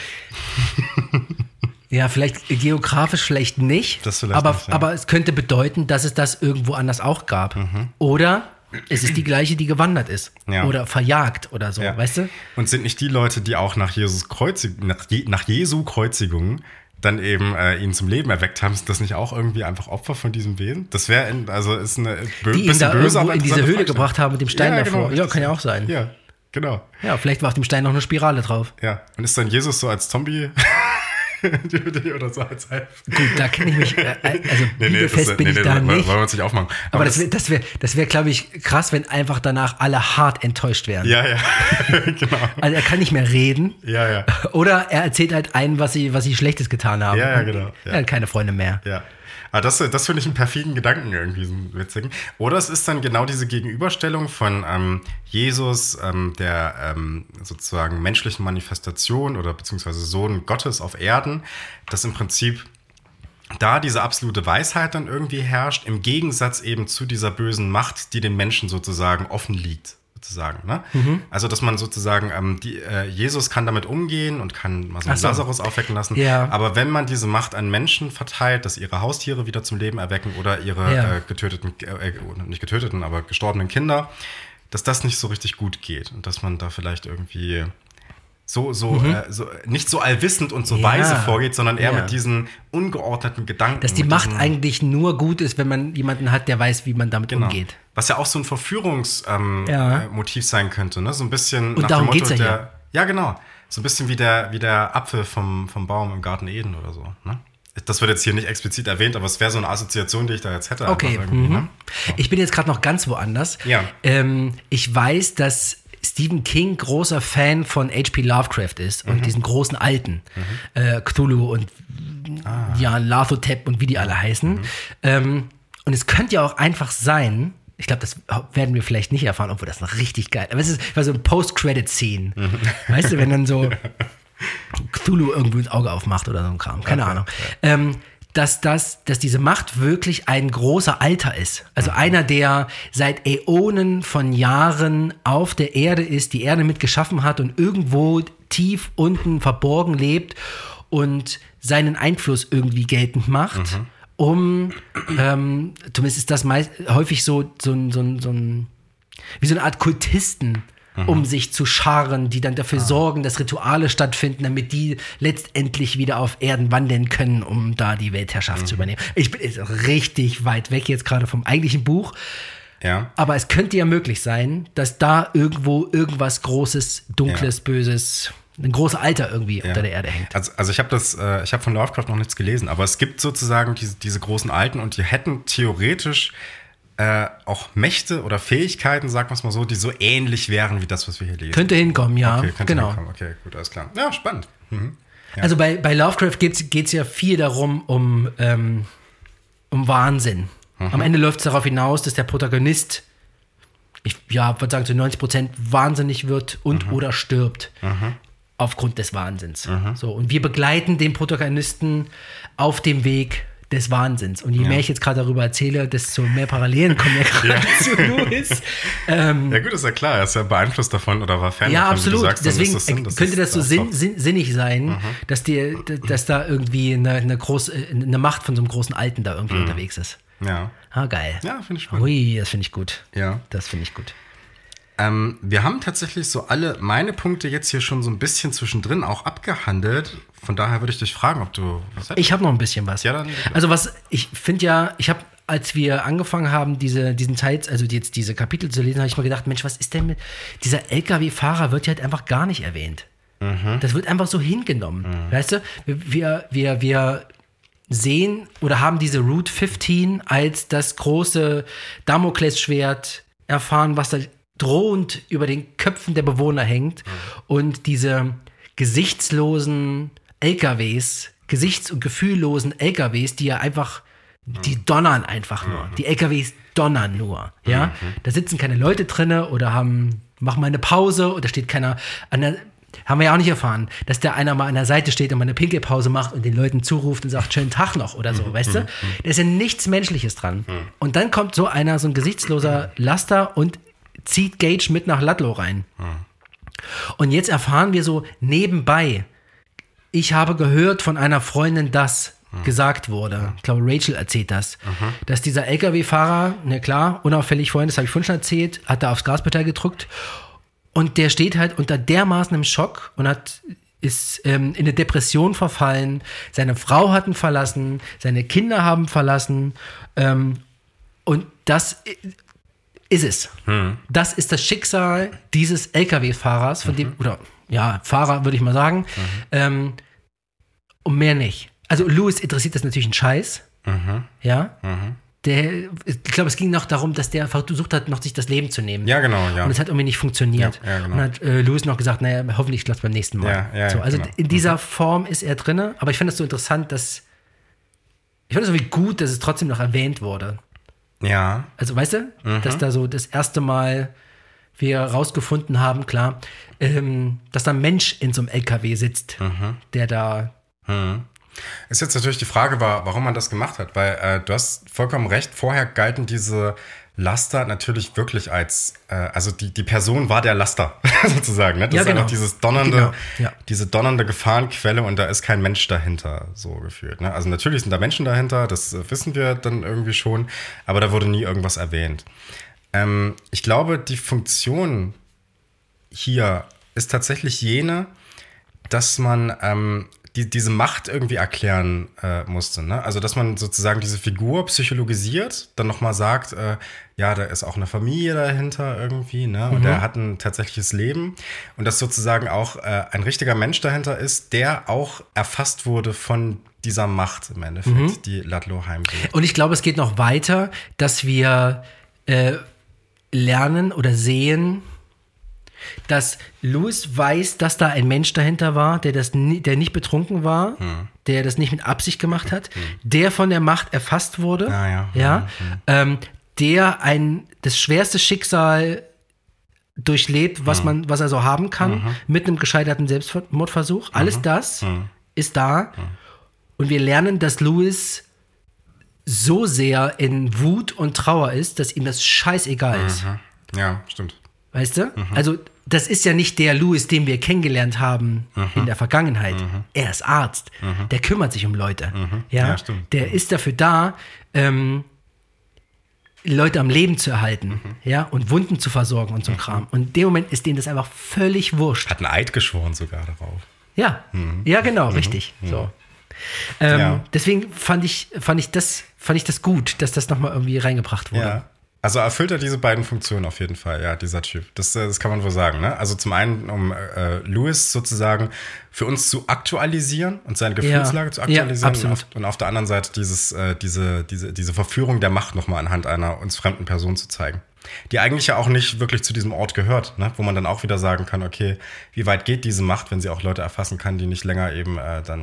Ja, vielleicht geografisch vielleicht nicht, das vielleicht aber, nicht, ja. aber es könnte bedeuten, dass es das irgendwo anders auch gab. Mhm. Oder es ist die gleiche, die gewandert ist. Ja. Oder verjagt oder so, ja. weißt du? Und sind nicht die Leute, die auch nach Jesus Kreuzig- nach, Je- nach Jesu Kreuzigung dann eben äh, ihn zum Leben erweckt haben, ist das nicht auch irgendwie einfach Opfer von diesem Wesen? Das wäre, also ist eine bö- die ihn bisschen da böse, irgendwo in diese Höhle Frage. gebracht haben mit dem Stein ja, davor. Genau, ja, kann ja auch sein. Ja, genau. Ja, vielleicht war auf dem Stein noch eine Spirale drauf. Ja, und ist dann Jesus so als Zombie oder so als Halb? Gut, da kenne ich mich, äh, also nee, bibelfest nee, bin nee, ich nee, da nee, nicht. Wollen wir uns nicht aufmachen. Aber, Aber das wäre, das wäre, das wäre, glaube ich, krass, wenn einfach danach alle hart enttäuscht wären. Ja, ja, genau. Also er kann nicht mehr reden. Ja, ja. Oder er erzählt halt einen, was sie, was sie Schlechtes getan haben. Ja, ja, genau. Ja. Er hat keine Freunde mehr. Ja. Aber das, das finde ich einen perfiden Gedanken irgendwie, so einen witzigen. Oder es ist dann genau diese Gegenüberstellung von ähm, Jesus, ähm, der ähm, sozusagen menschlichen Manifestation oder beziehungsweise Sohn Gottes auf Erden, dass im Prinzip da diese absolute Weisheit dann irgendwie herrscht, im Gegensatz eben zu dieser bösen Macht, die den Menschen sozusagen offen liegt. Sozusagen, ne? Mhm. Also, dass man sozusagen, ähm, die, äh, Jesus kann damit umgehen und kann mal so einen so. Lazarus aufwecken lassen. Ja. Aber wenn man diese Macht an Menschen verteilt, dass ihre Haustiere wieder zum Leben erwecken oder ihre ja. äh, getöteten, äh, nicht getöteten, aber gestorbenen Kinder, dass das nicht so richtig gut geht und dass man da vielleicht irgendwie so, so, mhm. äh, so nicht so allwissend und so ja. weise vorgeht, sondern eher ja. mit diesen ungeordneten Gedanken. Dass die Macht eigentlich nur gut ist, wenn man jemanden hat, der weiß, wie man damit genau. umgeht. Was ja auch so ein Verführungsmotiv ähm, ja. äh, sein könnte, ne? So ein bisschen und nach darum dem Motto geht's ja der, hier. Ja, genau. So ein bisschen wie der, wie der Apfel vom, vom Baum im Garten Eden oder so, ne? Das wird jetzt hier nicht explizit erwähnt, aber es wäre so eine Assoziation, die ich da jetzt hätte. Okay. Mhm. Ne? So. Ich bin jetzt gerade noch ganz woanders. Ja. Ähm, ich weiß, dass Stephen King großer Fan von H P Lovecraft ist und mhm. diesen großen Alten, mhm. äh, Cthulhu und ah. ja, Lathotep und wie die alle heißen. Mhm. Ähm, und es könnte ja auch einfach sein, ich glaube, das werden wir vielleicht nicht erfahren, obwohl das noch richtig geil ist. Aber es ist war so ein Post-Credit-Scene. Mhm. Weißt du, wenn dann so Cthulhu irgendwo ins Auge aufmacht oder so ein Kram. Keine okay. Ahnung. Ja. Ähm, dass, das, dass diese Macht wirklich ein großer Alter ist. Also mhm. einer, der seit Äonen von Jahren auf der Erde ist, die Erde mit geschaffen hat und irgendwo tief unten verborgen lebt und seinen Einfluss irgendwie geltend macht, mhm. um, ähm, zumindest ist das meist, häufig so, so, so, so ein, wie so eine Art Kultisten, Mhm. um sich zu scharen, die dann dafür ah. sorgen, dass Rituale stattfinden, damit die letztendlich wieder auf Erden wandeln können, um da die Weltherrschaft mhm. zu übernehmen. Ich bin jetzt richtig weit weg jetzt gerade vom eigentlichen Buch. Ja. Aber es könnte ja möglich sein, dass da irgendwo irgendwas Großes, Dunkles, ja. Böses, ein großes Alter irgendwie ja. unter der Erde hängt. Also, also ich habe das, äh, ich habe von Lovecraft noch nichts gelesen, aber es gibt sozusagen diese, diese großen Alten und die hätten theoretisch Äh, auch Mächte oder Fähigkeiten, sagen wir es mal so, die so ähnlich wären wie das, was wir hier lesen. Könnte hinkommen, ja. Okay, könnte genau. hinkommen. Okay, gut, alles klar. Ja, spannend. Mhm. Ja. Also bei, bei Lovecraft geht es ja viel darum, um, ähm, um Wahnsinn. Mhm. Am Ende läuft es darauf hinaus, dass der Protagonist, ich ja, würde sagen zu neunzig Prozent wahnsinnig wird und mhm. oder stirbt. Mhm. Aufgrund des Wahnsinns. Mhm. So, und wir begleiten den Protagonisten auf dem Weg des Wahnsinns. Und je ja. mehr ich jetzt gerade darüber erzähle, desto mehr Parallelen kommen ja gerade ja. zu Louis. Ähm, ja gut, ist ja klar, er ist ja beeinflusst davon oder war Fan ja, davon. Ja, absolut. Sagst, deswegen das Sinn, das könnte das so sinn, das sinn, sinnig sein, mhm. dass, die, dass da irgendwie eine, eine, große, eine Macht von so einem großen Alten da irgendwie mhm. unterwegs ist. Ja. Ah, geil. Ja, finde ich spannend. Ui, das finde ich gut. Ja. Das finde ich gut. Ähm, wir haben tatsächlich so alle meine Punkte jetzt hier schon so ein bisschen zwischendrin auch abgehandelt. Von daher würde ich dich fragen, ob du was hast. Ich habe noch ein bisschen was. Ja, dann. Also was, ich finde ja, ich habe, als wir angefangen haben, diese, diesen Teil, also jetzt diese Kapitel zu lesen, habe ich mir gedacht, Mensch, was ist denn mit, dieser L K W-Fahrer wird ja halt einfach gar nicht erwähnt. Mhm. Das wird einfach so hingenommen. Mhm. Weißt du, wir, wir, wir sehen oder haben diese Route fünfzehn als das große Damoklesschwert erfahren, was da drohend über den Köpfen der Bewohner hängt mhm. und diese gesichtslosen L K Ws, gesichts- und gefühllosen L K Ws, die ja einfach, die donnern einfach nur. Die L K Ws donnern nur, ja. Mhm. Da sitzen keine Leute drinne oder haben, machen mal eine Pause oder steht keiner an der, haben wir ja auch nicht erfahren, dass der einer mal an der Seite steht und mal eine Pinkelpause macht und den Leuten zuruft und sagt, schönen Tag noch oder so, mhm. weißt du? Da ist ja nichts Menschliches dran. Mhm. Und dann kommt so einer, so ein gesichtsloser Laster und zieht Gage mit nach Ludlow rein. Hm. Und jetzt erfahren wir so nebenbei, ich habe gehört von einer Freundin, dass hm. gesagt wurde, ich glaube Rachel erzählt das, mhm. dass dieser L K W-Fahrer, na klar, unauffällig vorhin, das habe ich vorhin schon erzählt, hat da aufs Gaspedal gedrückt und der steht halt unter dermaßen im Schock und hat ist ähm, in eine Depression verfallen, seine Frau hat ihn verlassen, seine Kinder haben verlassen ähm, und das ist es. Hm. Das ist das Schicksal dieses L K W-Fahrers, von mhm. dem, oder ja, Fahrer würde ich mal sagen, mhm. ähm, und mehr nicht. Also Louis interessiert das natürlich einen Scheiß, mhm. ja, mhm. Der, ich glaube, es ging noch darum, dass der versucht hat, noch sich das Leben zu nehmen. Ja, genau, ja. Und es hat irgendwie nicht funktioniert. Ja, ja, genau. Und dann hat äh, Louis noch gesagt, naja, hoffentlich klappt es beim nächsten Mal. Ja, ja, so, also genau. in dieser mhm. Form ist er drin, aber ich finde es so interessant, dass ich finde es irgendwie gut, dass es trotzdem noch erwähnt wurde. Ja. Also, weißt du, mhm. dass da so das erste Mal wir rausgefunden haben, klar, ähm, dass da ein Mensch in so einem L K W sitzt, mhm. der da. Mhm. Ist jetzt natürlich die Frage, warum man das gemacht hat, weil äh, du hast vollkommen recht, vorher galten diese Laster natürlich wirklich als, äh, also die, die Person war der Laster, sozusagen. Ne? Das ja, ist genau. einfach dieses donnernde, genau. ja. diese donnernde Gefahrenquelle und da ist kein Mensch dahinter, so gefühlt. Ne? Also natürlich sind da Menschen dahinter, das äh, wissen wir dann irgendwie schon, aber da wurde nie irgendwas erwähnt. Ähm, ich glaube, die Funktion hier ist tatsächlich jene, dass man ähm, die, diese Macht irgendwie erklären äh, musste. Ne? Also, dass man sozusagen diese Figur psychologisiert, dann nochmal sagt, äh, ja, da ist auch eine Familie dahinter irgendwie, ne? Und mhm. der hat ein tatsächliches Leben. Und dass sozusagen auch äh, ein richtiger Mensch dahinter ist, der auch erfasst wurde von dieser Macht im Endeffekt, mhm. die Ludlow heimgeht. Und ich glaube, es geht noch weiter, dass wir äh, lernen oder sehen, dass Louis weiß, dass da ein Mensch dahinter war, der das nie, der nicht betrunken war, hm. der das nicht mit Absicht gemacht hat, hm. der von der Macht erfasst wurde, ah, ja. ja, Hm. ähm, der ein das schwerste Schicksal durchlebt, was hm. man, was er so haben kann, mhm. mit einem gescheiterten Selbstmordversuch. Mhm. Alles das mhm. ist da. Mhm. Und wir lernen, dass Louis so sehr in Wut und Trauer ist, dass ihm das scheißegal ist. Mhm. Ja, stimmt. Weißt du? Mhm. Also, das ist ja nicht der Louis, den wir kennengelernt haben mhm. in der Vergangenheit. Mhm. Er ist Arzt. Mhm. Der kümmert sich um Leute. Mhm. Ja? Ja, stimmt. Der ist dafür da, ähm, Leute am Leben zu erhalten, mhm. ja, und Wunden zu versorgen und so ein mhm. Kram. Und in dem Moment ist denen das einfach völlig wurscht. Hat einen Eid geschworen sogar darauf. Ja, mhm. ja, genau, mhm. richtig. Mhm. So. Ähm, ja. Deswegen fand ich, fand ich das, fand ich das gut, dass das nochmal irgendwie reingebracht wurde. Ja. Also erfüllt er diese beiden Funktionen auf jeden Fall, ja, dieser Typ. Das, das kann man wohl sagen, ne? Also zum einen, um äh, Louis sozusagen für uns zu aktualisieren und seine Gefühlslage ja. zu aktualisieren. Ja, und, auf, und auf der anderen Seite dieses, äh, diese, diese, diese Verführung der Macht nochmal anhand einer uns fremden Person zu zeigen. Die eigentlich ja auch nicht wirklich zu diesem Ort gehört, ne? Wo man dann auch wieder sagen kann, okay, wie weit geht diese Macht, wenn sie auch Leute erfassen kann, die nicht länger eben äh, dann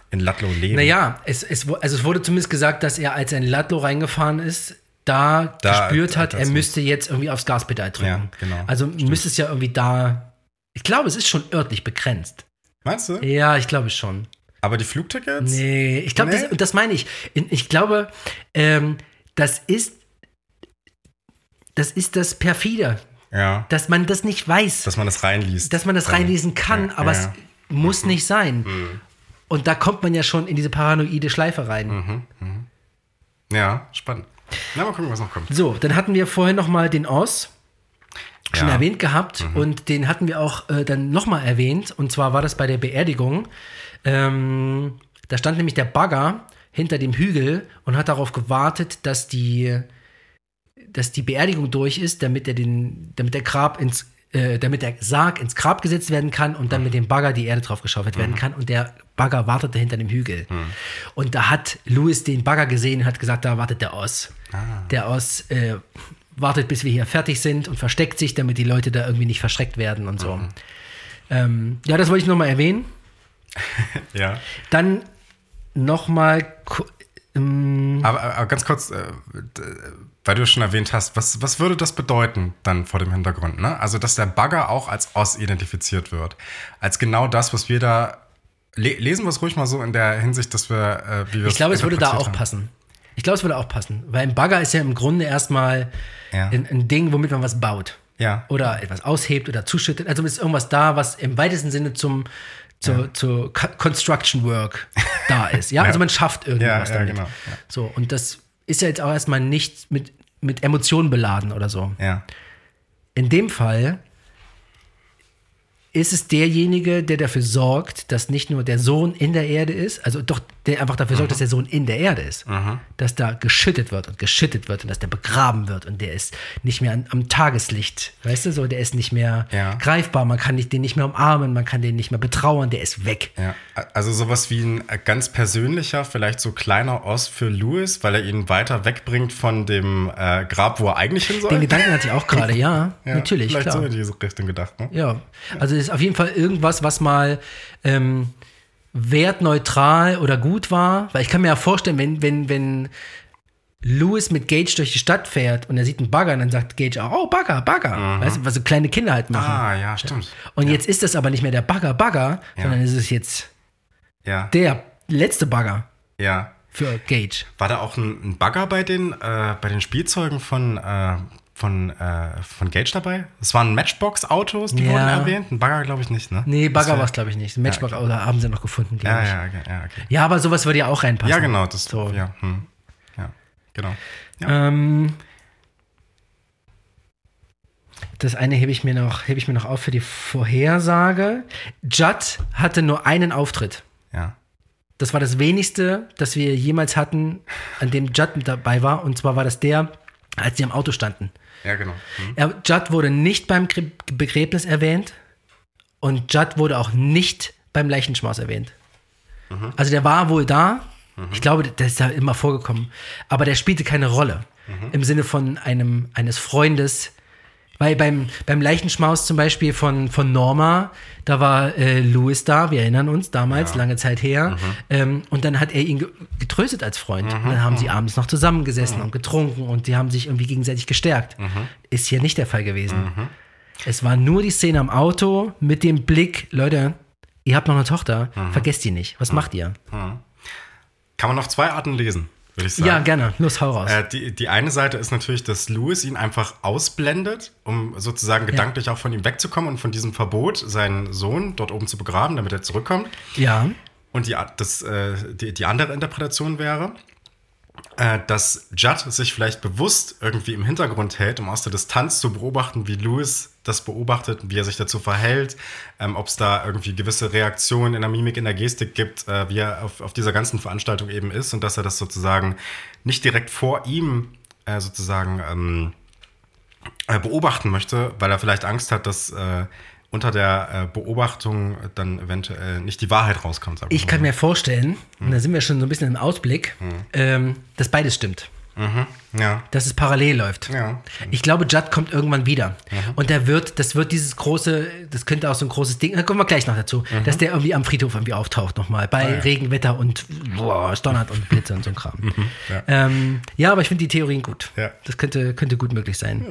in Ludlow leben. Naja, es, es, also es wurde zumindest gesagt, dass er, als er in Ludlow reingefahren ist, da, da gespürt hat, er müsste jetzt irgendwie aufs Gaspedal drücken. Ja, genau. Also Stimmt. müsste es ja irgendwie da, ich glaube, es ist schon örtlich begrenzt. Meinst du? Ja, ich glaube schon. Aber die Flugtickets? Nee, ich glaube, nee. das, das meine ich. Ich glaube, ähm, das ist das ist das Perfide. Ja. Dass man das nicht weiß. Dass man das reinliest. Dass man das reinlesen kann, ja, aber ja. es muss mhm. nicht sein. Mhm. Und da kommt man ja schon in diese paranoide Schleife rein. Mhm. Mhm. Ja, spannend. Na, mal gucken, was noch kommt. So, dann hatten wir vorhin noch mal den Oz schon ja. erwähnt gehabt mhm. und den hatten wir auch äh, dann noch mal erwähnt. Und zwar war das bei der Beerdigung. Ähm, da stand nämlich der Bagger hinter dem Hügel und hat darauf gewartet, dass die, dass die Beerdigung durch ist, damit er den, damit der Grab ins, äh, damit der Sarg ins Grab gesetzt werden kann und dann mit dem Bagger die Erde drauf geschaufelt mhm. werden kann. Und der Bagger wartete hinter dem Hügel. Mhm. Und da hat Louis den Bagger gesehen und hat gesagt, da wartet der Oz. Ah. Der Oz äh, wartet, bis wir hier fertig sind und versteckt sich, damit die Leute da irgendwie nicht verschreckt werden und so. Mhm. Ähm, ja, das wollte ich noch mal erwähnen. Ja. Dann noch mal ähm, aber, aber ganz kurz, äh, weil du es schon erwähnt hast, was, was würde das bedeuten dann vor dem Hintergrund? Ne? Also, dass der Bagger auch als Oz identifiziert wird. Als genau das, was wir da le- lesen wir es ruhig mal so in der Hinsicht, dass wir, äh, wie wir Ich glaube, es würde da auch haben. passen. Ich glaube, es würde auch passen. Weil ein Bagger ist ja im Grunde erstmal ja. ein, ein Ding, womit man was baut. Ja. Oder etwas aushebt oder zuschüttet. Also ist irgendwas da, was im weitesten Sinne zum zur, ja. zur Construction Work da ist. Ja, ja. also man schafft irgendwas ja, ja, damit. Genau. Ja. So, und das ist ja jetzt auch erstmal nicht mit, mit Emotionen beladen oder so. Ja. In dem Fall ist es derjenige, der dafür sorgt, dass nicht nur der Sohn in der Erde ist, also doch, der einfach dafür sorgt, mhm. dass der Sohn in der Erde ist. Mhm. Dass da geschüttet wird und geschüttet wird und dass der begraben wird und der ist nicht mehr an, am Tageslicht. Weißt du, so, der ist nicht mehr ja. greifbar, man kann nicht, den nicht mehr umarmen, man kann den nicht mehr betrauern, der ist weg. Ja. Also sowas wie ein ganz persönlicher, vielleicht so kleiner Oz für Louis, weil er ihn weiter wegbringt von dem äh, Grab, wo er eigentlich hin soll. Den Gedanken hatte ich auch gerade, ja, ja, natürlich. Vielleicht klar. so in diese Richtung gedacht, ne? Ja, also es ist auf jeden Fall irgendwas, was mal ähm, wertneutral oder gut war, weil ich kann mir ja vorstellen, wenn, wenn, wenn Louis mit Gage durch die Stadt fährt und er sieht einen Bagger und dann sagt Gage auch, oh, Bagger, Bagger, mhm. weißt du, was so kleine Kinder halt machen. Ah, ja, stimmt. Und ja. jetzt ist das aber nicht mehr der Bagger, Bagger, ja. sondern ist es jetzt ja. der letzte Bagger ja. für Gage. War da auch ein, ein Bagger bei den, äh, bei den Spielzeugen von äh, Von, äh, von Gage dabei? Es waren Matchbox-Autos, die ja. wurden erwähnt. Ein Bagger, glaube ich, nicht, ne? Nee, Bagger war es, glaube ich, nicht. Ein Matchbox-Auto ja, okay. haben sie noch gefunden, glaube ja, ich. Ja, okay, ja, okay. Ja, aber sowas würde ja auch reinpassen. Ja, genau. Das, so. ja, hm. ja, genau. Ja. Ähm, das eine hebe ich mir noch, hebe ich mir noch auf für die Vorhersage. Judd hatte nur einen Auftritt. Ja. Das war das wenigste, das wir jemals hatten, an dem Judd mit dabei war. Und zwar war das der, als die am Auto standen. Ja, genau. Hm. Er, Judd wurde nicht beim Begräbnis erwähnt und Judd wurde auch nicht beim Leichenschmaus erwähnt. Mhm. Also der war wohl da, mhm. ich glaube, der ist da immer vorgekommen, aber der spielte keine Rolle mhm. im Sinne von einem eines Freundes, weil beim, beim Leichenschmaus zum Beispiel von, von Norma, da war äh, Louis da, wir erinnern uns, damals, ja. lange Zeit her, mhm. ähm, und dann hat er ihn getröstet als Freund. Mhm. Und dann haben sie abends noch zusammengesessen mhm. und getrunken und die haben sich irgendwie gegenseitig gestärkt. Mhm. Ist hier nicht der Fall gewesen. Mhm. Es war nur die Szene am Auto mit dem Blick, Leute, ihr habt noch eine Tochter, mhm. vergesst die nicht. Was mhm. macht ihr? Mhm. Kann man auf zwei Arten lesen, würde ich sagen. Ja, gerne. Los, hau raus. Äh, die, die eine Seite ist natürlich, dass Louis ihn einfach ausblendet, um sozusagen gedanklich ja. auch von ihm wegzukommen und von diesem Verbot, seinen Sohn dort oben zu begraben, damit er zurückkommt. Ja. Und die, das, äh, die, die andere Interpretation wäre, äh, dass Judd sich vielleicht bewusst irgendwie im Hintergrund hält, um aus der Distanz zu beobachten, wie Louis das beobachtet, wie er sich dazu verhält, ähm, ob es da irgendwie gewisse Reaktionen in der Mimik, in der Gestik gibt, äh, wie er auf, auf dieser ganzen Veranstaltung eben ist und dass er das sozusagen nicht direkt vor ihm äh, sozusagen ähm, äh, beobachten möchte, weil er vielleicht Angst hat, dass äh, unter der äh, Beobachtung dann eventuell nicht die Wahrheit rauskommt. Ich kann mir vorstellen, hm. und da sind wir schon so ein bisschen im Ausblick, hm. ähm, dass beides stimmt. Mhm. Ja. Dass es parallel läuft. Ja. Ich glaube, Judd kommt irgendwann wieder. Mhm. Und der wird, das wird dieses große, das könnte auch so ein großes Ding, da kommen wir gleich noch dazu, mhm. dass der irgendwie am Friedhof irgendwie auftaucht nochmal. Bei ah, ja. Regenwetter und boah, es donnert und Blitze und so ein Kram. Mhm. Ja. Ähm, ja, aber ich finde die Theorien gut. Ja. Das könnte, könnte gut möglich sein.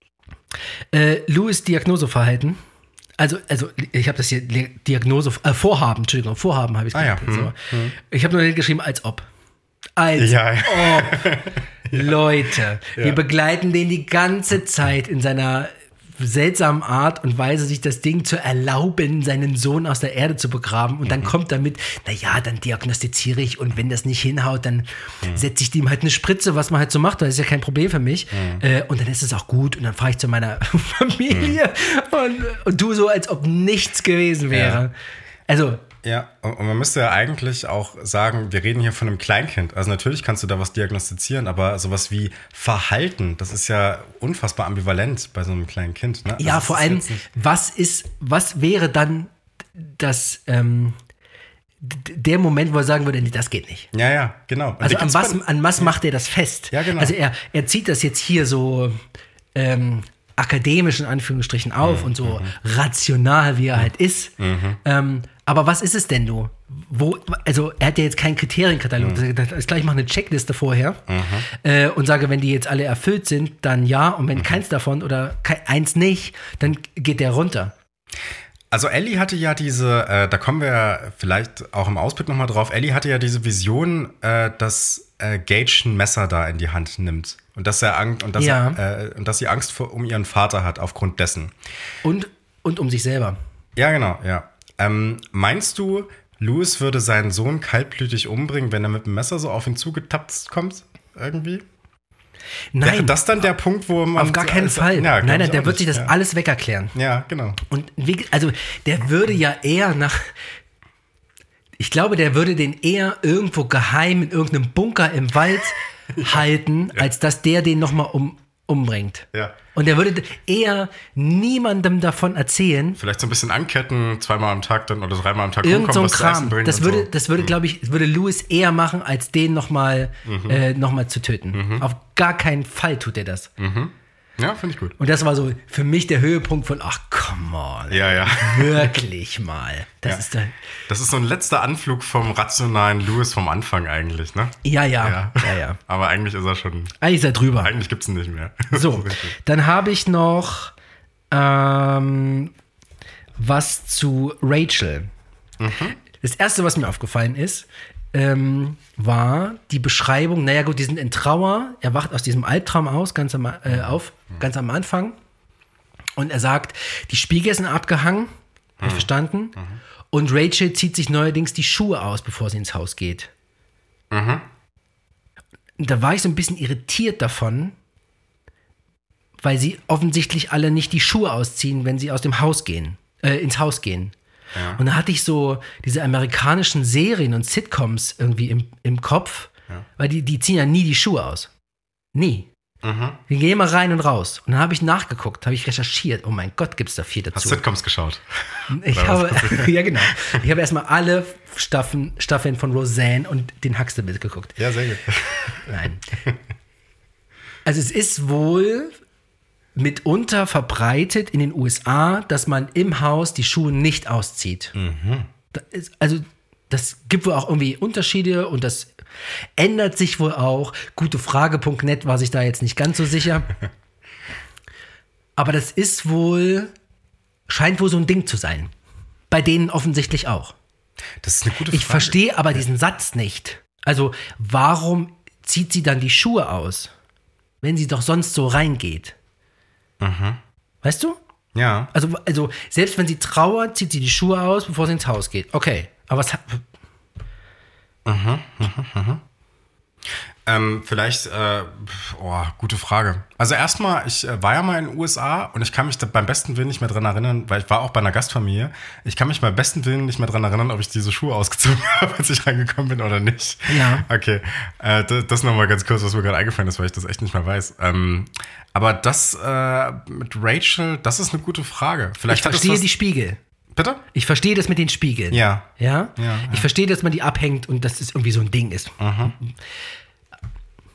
Ja. Äh, Louis' Diagnoseverhalten. Also, also ich habe das hier, Diagnose, äh, Vorhaben, Entschuldigung, Vorhaben habe ich es ah, gesagt. ja. So. Mhm. Ich habe nur hingeschrieben, als ob. Als ja, ja. ob. Ja. Leute, ja. wir begleiten den die ganze Zeit in seiner seltsamen Art und Weise, sich das Ding zu erlauben, seinen Sohn aus der Erde zu begraben. Und mhm. dann kommt damit, naja, dann diagnostiziere ich und wenn das nicht hinhaut, dann mhm. setze ich dem halt eine Spritze, was man halt so macht, das ist ja kein Problem für mich. Mhm. Äh, und dann ist es auch gut und dann fahre ich zu meiner Familie mhm. und, und tu so, als ob nichts gewesen wäre. Ja. Also, ja, und man müsste ja eigentlich auch sagen, wir reden hier von einem Kleinkind. Also natürlich kannst du da was diagnostizieren, aber sowas wie Verhalten, das ist ja unfassbar ambivalent bei so einem kleinen Kind. Ne? Ja, also vor allem, was ist, was wäre dann das, ähm, d- der Moment, wo er sagen würde, nee, das geht nicht. Ja, ja, genau. Und also an was, bei, an was ja. macht er das fest? Ja, genau. Also er, er zieht das jetzt hier so ähm, akademisch in Anführungsstrichen auf mhm. und so mhm. rational, wie er mhm. halt ist. Mhm. Ähm, aber was ist es denn, du? Wo, also er hat ja jetzt keinen Kriterienkatalog. Mhm. Das ist gleich mal eine Checkliste vorher mhm. äh, und sage, wenn die jetzt alle erfüllt sind, dann ja. Und wenn mhm. keins davon oder ke- eins nicht, dann geht der runter. Also Ellie hatte ja diese, äh, da kommen wir ja vielleicht auch im Ausblick nochmal drauf, Ellie hatte ja diese Vision, äh, dass äh, Gage ein Messer da in die Hand nimmt. Und dass, er Angst, und dass, ja. er, äh, und dass sie Angst vor, um ihren Vater hat aufgrund dessen. Und, und um sich selber. Ja, genau, ja. Ähm, meinst du, Louis würde seinen Sohn kaltblütig umbringen, wenn er mit dem Messer so auf ihn zugetapst kommt? Irgendwie? Nein. Wäre das dann der Punkt, wo man... Auf gar keinen also, Fall. Ja, nein, nein, der wird nicht. sich das ja. alles wegerklären. Ja, genau. Und wie, also der würde ja eher nach... Ich glaube, der würde den eher irgendwo geheim in irgendeinem Bunker im Wald ja. halten, ja. als dass der den nochmal um, umbringt. Ja. Und der würde eher niemandem davon erzählen. Vielleicht so ein bisschen anketten, zweimal am Tag dann oder dreimal am Tag Irgend so ein was zu essen Kram. Das würde, so. das würde, mhm. glaube ich, würde Louis eher machen, als den nochmal mhm. äh, noch mal zu töten. Mhm. Auf gar keinen Fall tut er das. Mhm. Ja, finde ich gut. Und das war so für mich der Höhepunkt von, ach, come on. Ja, ja. Wirklich mal. Das, ja. ist der, das ist so ein letzter Anflug vom rationalen Louis vom Anfang eigentlich, ne? Ja, ja. ja. ja, ja. Aber eigentlich ist er schon... Eigentlich ist er drüber. Eigentlich gibt es ihn nicht mehr. So, dann habe ich noch ähm, was zu Rachel. Mhm. Das Erste, was mir aufgefallen ist, ähm, war die Beschreibung, naja gut, die sind in Trauer, er wacht aus diesem Albtraum aus, ganz am, äh, auf, ganz am Anfang und er sagt, die Spiegel sind abgehangen, mhm. habe ich verstanden, mhm. und Rachel zieht sich neuerdings die Schuhe aus, bevor sie ins Haus geht. Mhm. Und da war ich so ein bisschen irritiert davon, weil sie offensichtlich alle nicht die Schuhe ausziehen, wenn sie aus dem Haus gehen, äh, ins Haus gehen. Ja. Und da hatte ich so diese amerikanischen Serien und Sitcoms irgendwie im, im Kopf, ja. weil die, die ziehen ja nie die Schuhe aus. Nie. Mhm. Die gehen immer rein und raus. Und dann habe ich nachgeguckt, habe ich recherchiert. Oh mein Gott, gibt es da viel dazu. Hast du Sitcoms geschaut? Ich habe, ja genau. Ich habe erstmal alle Staffeln, Staffeln von Roseanne und den Huxtable geguckt. Ja, sehr gut. Nein. Also es ist wohl mitunter verbreitet in den U S A, dass man im Haus die Schuhe nicht auszieht. Mhm. Das ist, also das gibt wohl auch irgendwie Unterschiede und das ändert sich wohl auch. Gutefrage Punkt net war sich da jetzt nicht ganz so sicher. Aber das ist wohl, scheint wohl so ein Ding zu sein. Bei denen offensichtlich auch. Das ist eine gute Frage. Ich verstehe aber diesen Satz nicht. Also warum zieht sie dann die Schuhe aus, wenn sie doch sonst so reingeht? Mhm. Weißt du? Ja. Also, also, selbst wenn sie trauert, zieht sie die Schuhe aus, bevor sie ins Haus geht. Okay. Aber was hat. Mhm, mhm, mhm. Ähm, vielleicht, äh, oh, gute Frage. Also erstmal, ich äh, war ja mal in den U S A und ich kann mich da beim besten Willen nicht mehr dran erinnern, weil ich war auch bei einer Gastfamilie. Ich kann mich beim besten Willen nicht mehr dran erinnern, ob ich diese Schuhe ausgezogen habe, als ich reingekommen bin oder nicht. Ja. Okay, äh, das, das nochmal ganz kurz, was mir gerade eingefallen ist, weil ich das echt nicht mehr weiß. Ähm, aber das äh, mit Rachel, das ist eine gute Frage. Vielleicht ich verstehe die Spiegel. Bitte? Ich verstehe das mit den Spiegeln. Ja. Ja? ja, ja. Ich verstehe, dass man die abhängt und dass es irgendwie so ein Ding ist. Mhm.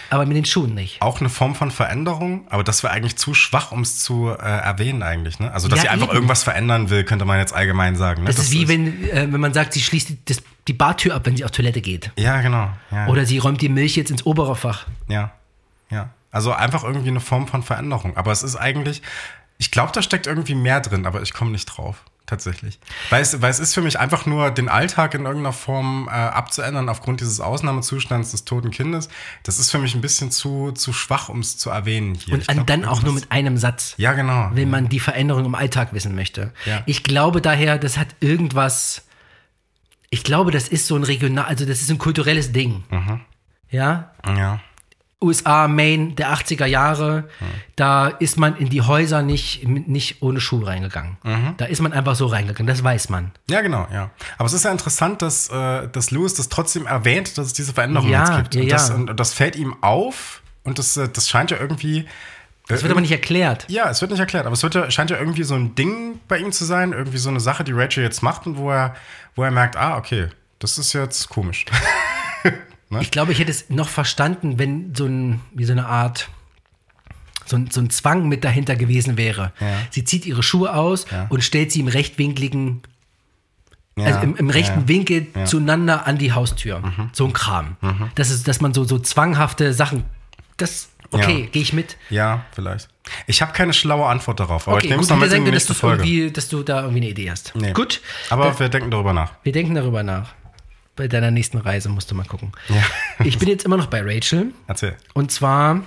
aber mit den Schuhen nicht. Auch eine Form von Veränderung, aber das wäre eigentlich zu schwach, um es zu äh, erwähnen eigentlich. Ne? Also, dass Ja, sie einfach eben. irgendwas verändern will, könnte man jetzt allgemein sagen. Ne? Das, ist wie wenn, äh, wenn man sagt, sie schließt die, das, die Bartür ab, wenn sie auf Toilette geht. Ja, genau. Ja, Oder sie räumt die Milch jetzt ins obere Fach. ja, ja. Also einfach irgendwie eine Form von Veränderung. Aber es ist eigentlich, ich glaube, da steckt irgendwie mehr drin, aber ich komme nicht drauf. Tatsächlich. Weil es, weil es ist für mich einfach nur, den Alltag in irgendeiner Form äh, abzuändern aufgrund dieses Ausnahmezustands des toten Kindes. Das ist für mich ein bisschen zu, zu schwach, um es zu erwähnen hier. Und Ich an, glaub, dann auch nur irgendwas- mit einem Satz, Ja, genau. wenn man die Veränderung im Alltag wissen möchte. Ja. Ich glaube daher, das hat irgendwas, ich glaube, das ist so ein regional, also das ist ein kulturelles Ding. Mhm. Ja, Ja. U S A, Maine der achtziger Jahre, da ist man in die Häuser nicht, nicht ohne Schuhe reingegangen. Mhm. Da ist man einfach so reingegangen, das weiß man. Ja, genau, ja. Aber es ist ja interessant, dass, äh, dass Lewis das trotzdem erwähnt, dass es diese Veränderung Ja, jetzt gibt. ja, und, das, ja. und, und das fällt ihm auf und das, äh, das scheint ja irgendwie. Das wird aber nicht erklärt. Ja, es wird nicht erklärt, aber es wird ja, scheint ja irgendwie so ein Ding bei ihm zu sein, irgendwie so eine Sache, die Rachel jetzt macht und wo er, wo er merkt, ah, okay, das ist jetzt komisch. Ich glaube, ich hätte es noch verstanden, wenn so ein, wie so eine Art, so ein, so ein Zwang mit dahinter gewesen wäre. Ja. Sie zieht ihre Schuhe aus Ja. und stellt sie im rechtwinkligen, Ja, also im, im rechten ja. Winkel Ja. zueinander an die Haustür. So ein Kram. Das ist, dass man so, so zwanghafte Sachen, das, okay, Ja. gehe ich mit. Ja, vielleicht. Ich habe keine schlaue Antwort darauf, aber ich Okay, nehme es gut, noch wir mit in denken, die dass, nächste du's Folge. irgendwie, dass du da irgendwie eine Idee hast. Nee. Gut, Aber dann- wir denken darüber nach. wir denken darüber nach. Bei deiner nächsten Reise musst du mal gucken. Ja. Ich bin jetzt immer noch bei Rachel. Erzähl. Und zwar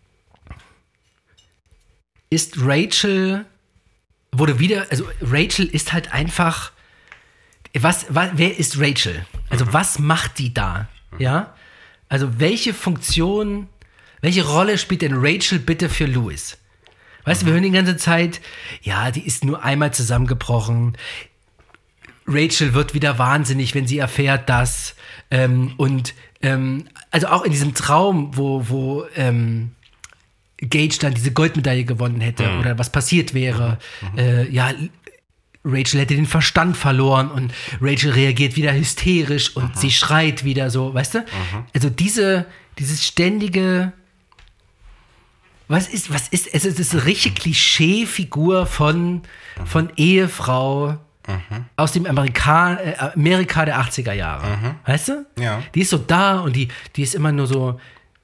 ist Rachel, wurde wieder, also Rachel ist halt einfach, was, was wer ist Rachel? Also was macht die da? Ja? Also welche Funktion, welche Rolle spielt denn Rachel bitte für Louis? Weißt du, wir hören die ganze Zeit, ja, die ist nur einmal zusammengebrochen. Rachel wird wieder wahnsinnig, wenn sie erfährt, dass ähm, und ähm, also auch in diesem Traum, wo, wo ähm, Gage dann diese Goldmedaille gewonnen hätte Mhm. oder was passiert wäre, äh, ja, Rachel hätte den Verstand verloren und Rachel reagiert wieder hysterisch und sie schreit wieder so, weißt du? Also diese, dieses ständige, was ist, was ist, es ist, es ist eine richtige Klischeefigur von, von Ehefrau aus dem Amerika, äh, Amerika der achtziger Jahre. Weißt du? Ja. Die ist so da und die, die ist immer nur so,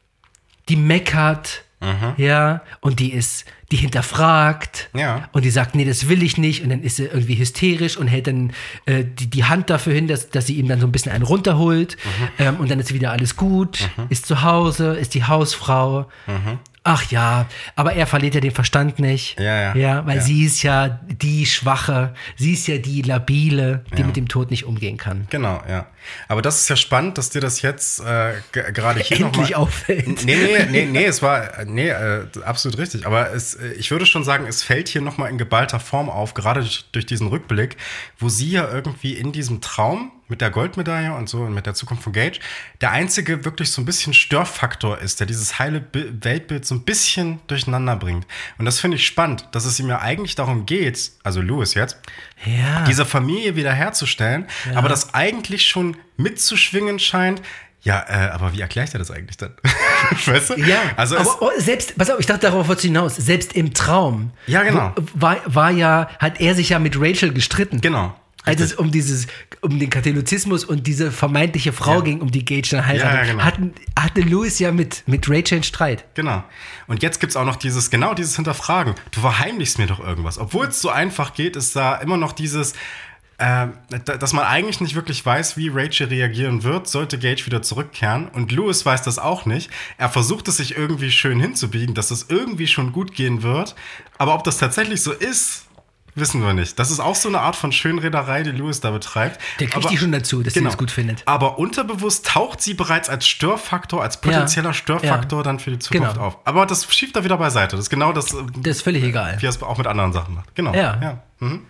die meckert, ja, und die ist, die hinterfragt Ja. und die sagt, nee, das will ich nicht und dann ist sie irgendwie hysterisch und hält dann äh, die, die Hand dafür hin, dass, dass sie ihm dann so ein bisschen einen runterholt ähm, und dann ist wieder alles gut, ist zu Hause, ist die Hausfrau. Ach ja, aber er verliert ja den Verstand nicht. Ja, ja. Ja, weil Ja. sie ist ja die Schwache, sie ist ja die Labile, die Ja. mit dem Tod nicht umgehen kann. Genau, ja. Aber das ist ja spannend, dass dir das jetzt äh, g- gerade hier Endlich nochmal auffällt. Nee, nee, nee, nee, es war, nee, äh, absolut richtig. Aber es, äh, ich würde schon sagen, es fällt hier nochmal in geballter Form auf, gerade durch, durch diesen Rückblick, wo sie ja irgendwie in diesem Traum mit der Goldmedaille und so und mit der Zukunft von Gage der einzige wirklich so ein bisschen Störfaktor ist, der dieses heile Bi- Weltbild so ein bisschen durcheinander bringt. Und das finde ich spannend, dass es ihm ja eigentlich darum geht, also Louis jetzt, Ja. diese Familie wiederherzustellen, aber das eigentlich schon mitzuschwingen scheint. Ja, äh, aber wie erklärt er das eigentlich dann? Weißt du? Ja, also es, aber oh, selbst, pass auf, ich dachte, darauf wolltest du hinaus, selbst im Traum Ja, genau. wo- war, war ja, hat er sich ja mit Rachel gestritten. genau. Als es Richtig. um dieses, um den Katholizismus und diese vermeintliche Frau Ja. ging, um die Gage dann heiratet, Ja, ja, genau. hatten, hatte Louis ja mit, mit Rachel einen Streit. Genau. Und jetzt gibt's auch noch dieses, genau dieses Hinterfragen. Du verheimlichst mir doch irgendwas. Obwohl es so einfach geht, ist da immer noch dieses, äh, da- dass man eigentlich nicht wirklich weiß, wie Rachel reagieren wird, sollte Gage wieder zurückkehren. Und Louis weiß das auch nicht. Er versucht es sich irgendwie schön hinzubiegen, dass es irgendwie schon gut gehen wird. Aber ob das tatsächlich so ist, wissen wir nicht. Das ist auch so eine Art von Schönrederei, die Louis da betreibt. Der kriegt Aber- die schon dazu, dass Genau. sie das gut findet. Aber unterbewusst taucht sie bereits als Störfaktor, als potenzieller Ja. Störfaktor Ja. dann für die Zukunft Genau. auf. Aber das schiebt er wieder beiseite. Das ist genau das, äh, Das ist völlig egal. wie er es auch mit anderen Sachen macht. Genau. Ja. Ja, mhm.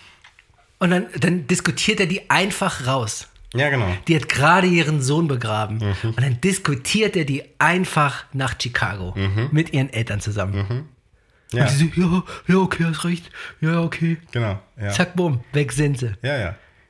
Und dann, dann diskutiert er die einfach raus. Ja, genau. Die hat gerade ihren Sohn begraben. Mhm. Und dann diskutiert er die einfach nach Chicago mit ihren Eltern zusammen. Mhm. Ja, Und sie so, ja, ja, okay, hast recht. Ja, okay. genau. Ja. Zack, bumm, weg sind sie. ja, ja.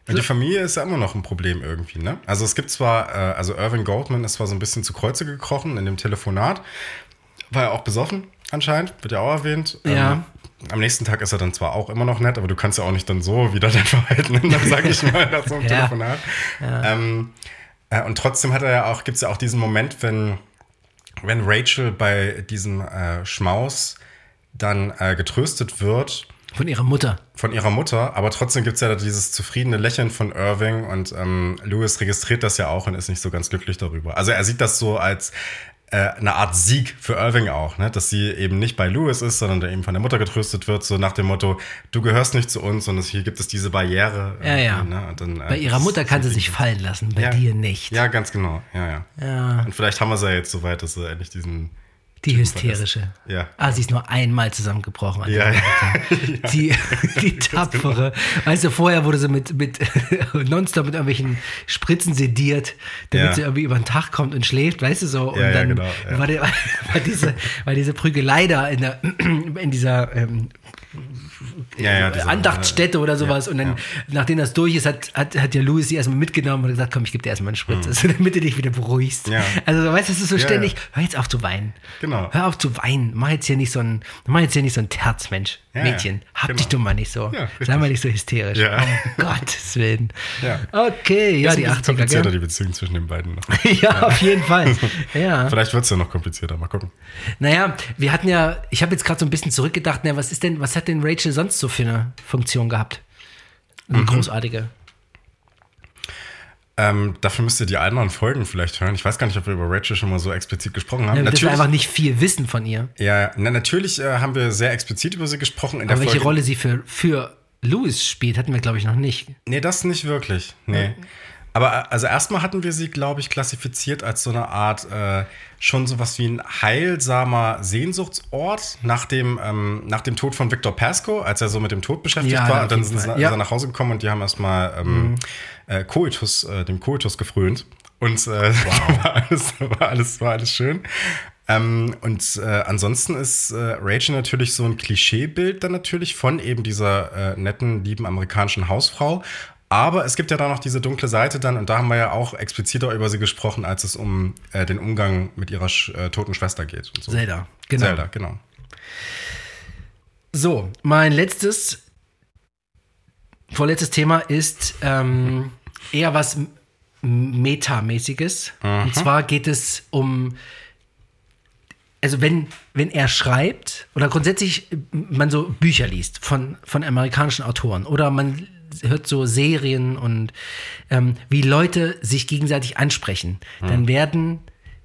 Und die Familie ist ja immer noch ein Problem irgendwie, ne? Also es gibt zwar, äh, also Irving Goldman ist zwar so ein bisschen zu Kreuze gekrochen in dem Telefonat, war ja auch besoffen anscheinend, wird ja auch erwähnt. Ja. Ähm, am nächsten Tag ist er dann zwar auch immer noch nett, aber du kannst ja auch nicht dann so wieder dein Verhalten ändern, sag ich mal, nach so einem ja. Telefonat. Ja. Ähm, äh, und trotzdem hat er ja auch, gibt es ja auch diesen Moment, wenn, wenn Rachel bei diesem äh, Schmaus dann äh, getröstet wird. Von ihrer Mutter. Von ihrer Mutter, aber trotzdem gibt es ja dieses zufriedene Lächeln von Irving und ähm, Louis registriert das ja auch und ist nicht so ganz glücklich darüber. Also er sieht das so als äh, eine Art Sieg für Irving auch, ne? Dass sie eben nicht bei Louis ist, sondern der eben von der Mutter getröstet wird, so nach dem Motto, du gehörst nicht zu uns und hier gibt es diese Barriere. Ja, ja. Ne? Und dann, äh, bei ihrer Mutter kann sie sich fallen lassen, bei ja, dir nicht. Ja, ganz genau. Ja, ja. ja. Und vielleicht haben wir sie ja jetzt so weit, dass sie endlich diesen... Die hysterische. Ja. Ah, sie ist nur einmal zusammengebrochen. Ja, ja. Die, die tapfere. Weißt du, vorher wurde sie mit, mit nonstop mit irgendwelchen Spritzen sediert, damit ja. sie irgendwie über den Tag kommt und schläft, weißt du so. Und ja, dann ja, genau, ja. war, die, war, diese, war diese Prügelei da in, der, in dieser ähm, ja, ja, diese, Andachtsstätte oder sowas. Ja, und dann, ja. nachdem das durch ist, hat, hat, hat ja Louis sie erstmal mitgenommen und gesagt, komm, ich gebe dir erstmal eine Spritze, mhm. damit du dich wieder beruhigst. Ja. Also, weißt du, es ist so ja, ständig, ja. hör jetzt auf zu weinen. Genau. Hör auf zu weinen. Mach jetzt hier nicht so ein, mach jetzt hier nicht so ein Terz, Mensch. Ja, Mädchen, hab genau. dich doch mal nicht so. Ja, sei mal nicht so hysterisch. Ja. Um Gottes Willen. Ja. Okay, ja, ist die ein bisschen achtziger. komplizierter, Gell? die Beziehung zwischen den beiden noch. ja, ja, auf jeden Fall. Ja. Vielleicht wird es ja noch komplizierter, mal gucken. Naja, wir hatten ja, ich habe jetzt gerade so ein bisschen zurückgedacht, na, was ist denn, was hat denn Rachel sonst so für eine Funktion gehabt? Eine mhm. großartige. Ähm, dafür müsst ihr die anderen Folgen vielleicht hören. Ich weiß gar nicht, ob wir über Rachel schon mal so explizit gesprochen haben. Ja, natürlich, dass wir einfach nicht viel wissen von ihr. Ja, na, natürlich äh, haben wir sehr explizit über sie gesprochen. In der Aber welche Folge, Rolle sie für, für Louis spielt, hatten wir, glaube ich, noch nicht. Nee, das nicht wirklich. Nee. Mhm. Aber also erstmal hatten wir sie, glaube ich, klassifiziert als so eine Art, äh, schon sowas wie ein heilsamer Sehnsuchtsort nach dem, ähm, nach dem Tod von Victor Pascoe, als er so mit dem Tod beschäftigt ja, war. Und dann sind sie ja. nach Hause gekommen und die haben erstmal ähm, mhm. äh, Koitus, äh, dem Koitus gefrönt. Und äh, wow. war, alles, war, alles, war alles schön. Ähm, und äh, ansonsten ist äh, Rachel natürlich so ein Klischeebild dann natürlich von eben dieser äh, netten, lieben amerikanischen Hausfrau. Aber es gibt ja da noch diese dunkle Seite dann, und da haben wir ja auch expliziter über sie gesprochen, als es um äh, den Umgang mit ihrer äh, toten Schwester geht. Und so. Zelda, genau. Zelda, genau. So, mein letztes, vorletztes Thema ist ähm, eher was Metamäßiges. Mhm. Und zwar geht es um, also wenn, wenn er schreibt oder grundsätzlich man so Bücher liest von, von amerikanischen Autoren oder man hört so Serien und ähm, wie Leute sich gegenseitig ansprechen, hm. dann werden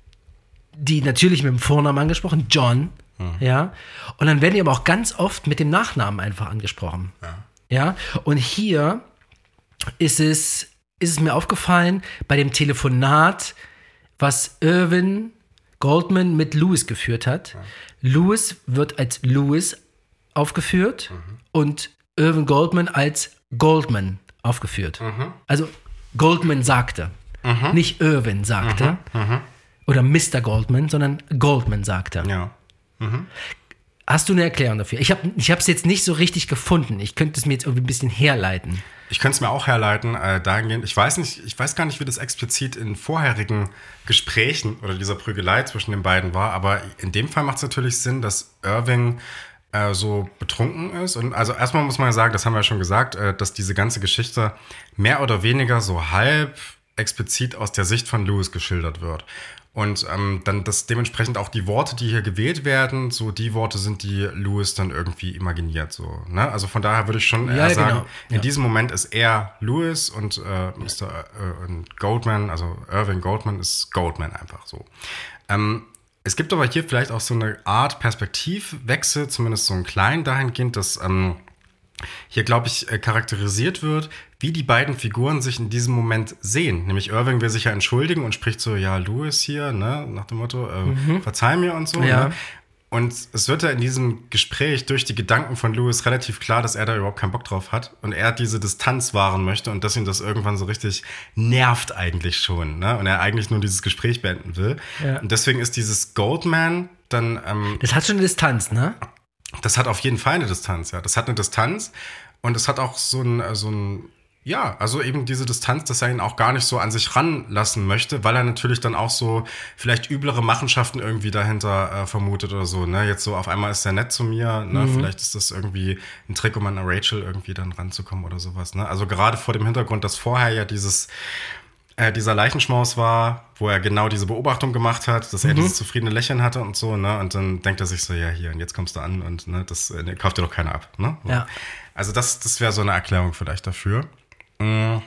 die natürlich mit dem Vornamen angesprochen, John, hm. ja, und dann werden die aber auch ganz oft mit dem Nachnamen einfach angesprochen, ja, ja? Und hier ist es, ist es mir aufgefallen, bei dem Telefonat, was Irvin Goldman mit Louis geführt hat, ja. Louis wird als Louis aufgeführt mhm. und Irvin Goldman als Goldman aufgeführt. Mhm. Also Goldman sagte, mhm. nicht Irvin sagte mhm. Mhm. oder Mister Goldman, sondern Goldman sagte. Ja. Mhm. Hast du eine Erklärung dafür? Ich habe ich es jetzt nicht so richtig gefunden. Ich könnte es mir jetzt irgendwie ein bisschen herleiten. Ich könnte es mir auch herleiten, äh, dahingehend. Ich weiß nicht, ich weiß gar nicht, wie das explizit in vorherigen Gesprächen oder dieser Prügelei zwischen den beiden war, aber in dem Fall macht es natürlich Sinn, dass Irving äh, so betrunken ist. Und also erstmal muss man ja sagen, das haben wir ja schon gesagt, äh, dass diese ganze Geschichte mehr oder weniger so halb explizit aus der Sicht von Louis geschildert wird. Und ähm, dann das dementsprechend auch die Worte, die hier gewählt werden, so die Worte sind, die Louis dann irgendwie imaginiert. So, ne? Also von daher würde ich schon ja, eher sagen, genau. in ja. diesem Moment ist er Louis und äh, Mister Äh, und Goldman, also Irving Goldman ist Goldman einfach so. Ähm, es gibt aber hier vielleicht auch so eine Art Perspektivwechsel, zumindest so einen kleinen dahingehend, dass ähm, hier, glaube ich, charakterisiert wird, wie die beiden Figuren sich in diesem Moment sehen. Nämlich Irving will sich ja entschuldigen und spricht so, ja, Louis hier, ne, nach dem Motto, äh, mhm. verzeih mir und so. Ja. Ne? Und es wird ja in diesem Gespräch durch die Gedanken von Louis relativ klar, dass er da überhaupt keinen Bock drauf hat und er diese Distanz wahren möchte und dass ihn das irgendwann so richtig nervt eigentlich schon, ne? Und er eigentlich nur dieses Gespräch beenden will. Ja. Und deswegen ist dieses Goldman dann... Ähm, das hat schon eine Distanz, ne? Das hat auf jeden Fall eine Distanz, ja. Das hat eine Distanz und es hat auch so ein, so ein Ja, also eben diese Distanz, dass er ihn auch gar nicht so an sich ranlassen möchte, weil er natürlich dann auch so vielleicht üblere Machenschaften irgendwie dahinter äh, vermutet oder so, ne? Jetzt so auf einmal ist er nett zu mir, ne? Mhm. Vielleicht ist das irgendwie ein Trick, um an Rachel irgendwie dann ranzukommen oder sowas, ne? Also gerade vor dem Hintergrund, dass vorher ja dieses äh, dieser Leichenschmaus war, wo er genau diese Beobachtung gemacht hat, dass er mhm. dieses zufriedene Lächeln hatte und so, ne? Und dann denkt er sich so, ja, hier, und jetzt kommst du an und ne, das äh, kauft dir doch keiner ab, ne? So. Ja. Also das, das wäre so eine Erklärung vielleicht dafür. Mm.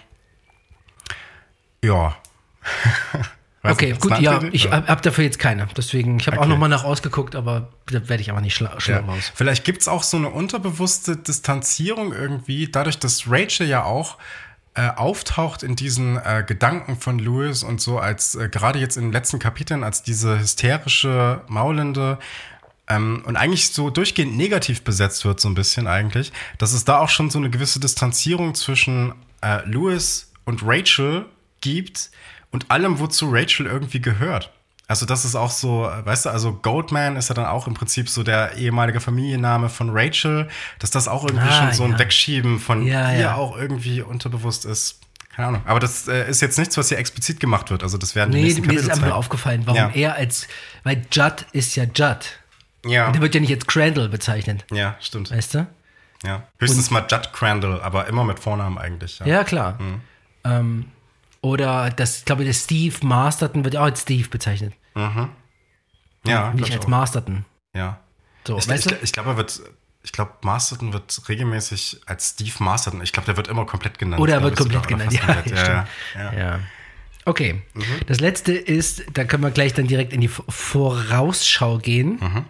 Ja. Okay, gut, ja, ich habe hab dafür jetzt keine. Deswegen, ich habe okay. auch nochmal nach ausgeguckt, aber da werde ich aber nicht schlau schla- ja. raus. Vielleicht gibt es auch so eine unterbewusste Distanzierung irgendwie, dadurch, dass Rachel ja auch äh, auftaucht in diesen äh, Gedanken von Louis und so, als äh, gerade jetzt in den letzten Kapiteln, als diese hysterische, maulende ähm, und eigentlich so durchgehend negativ besetzt wird, so ein bisschen eigentlich, dass es da auch schon so eine gewisse Distanzierung zwischen äh, Louis und Rachel gibt und allem, wozu Rachel irgendwie gehört. Also das ist auch so, weißt du, also Goldman ist ja dann auch im Prinzip so der ehemalige Familienname von Rachel, dass das auch irgendwie ah, schon so ein ja. Wegschieben von ja, ihr ja. auch irgendwie unterbewusst ist. Keine Ahnung. Aber das äh, ist jetzt nichts, was hier explizit gemacht wird. Also das werden die nee, nächsten Kapitel mir ist einfach zeigen. nur aufgefallen, warum ja. er als, weil Judd ist ja Judd. Ja. Und der wird ja nicht als Crandall bezeichnet. Ja, stimmt. Weißt du? Ja. Höchstens und, mal Judd Crandall, aber immer mit Vornamen eigentlich. Ja, ja klar. Mhm. Ähm, oder das, ich glaube, der Steve Masterton wird ja auch als Steve bezeichnet. Mhm. Ja, nicht als auch. Masterton. Ja. So, ich weißt ich, du? ich glaube, er wird, ich glaube, Masterton wird regelmäßig als Steve Masterton. Ich glaube, der wird immer komplett genannt. Oder er wird komplett genannt, ja, komplett. Ja, ja, ja. ja. Okay. Mhm. Das letzte ist, da können wir gleich dann direkt in die Vorausschau gehen. Mhm.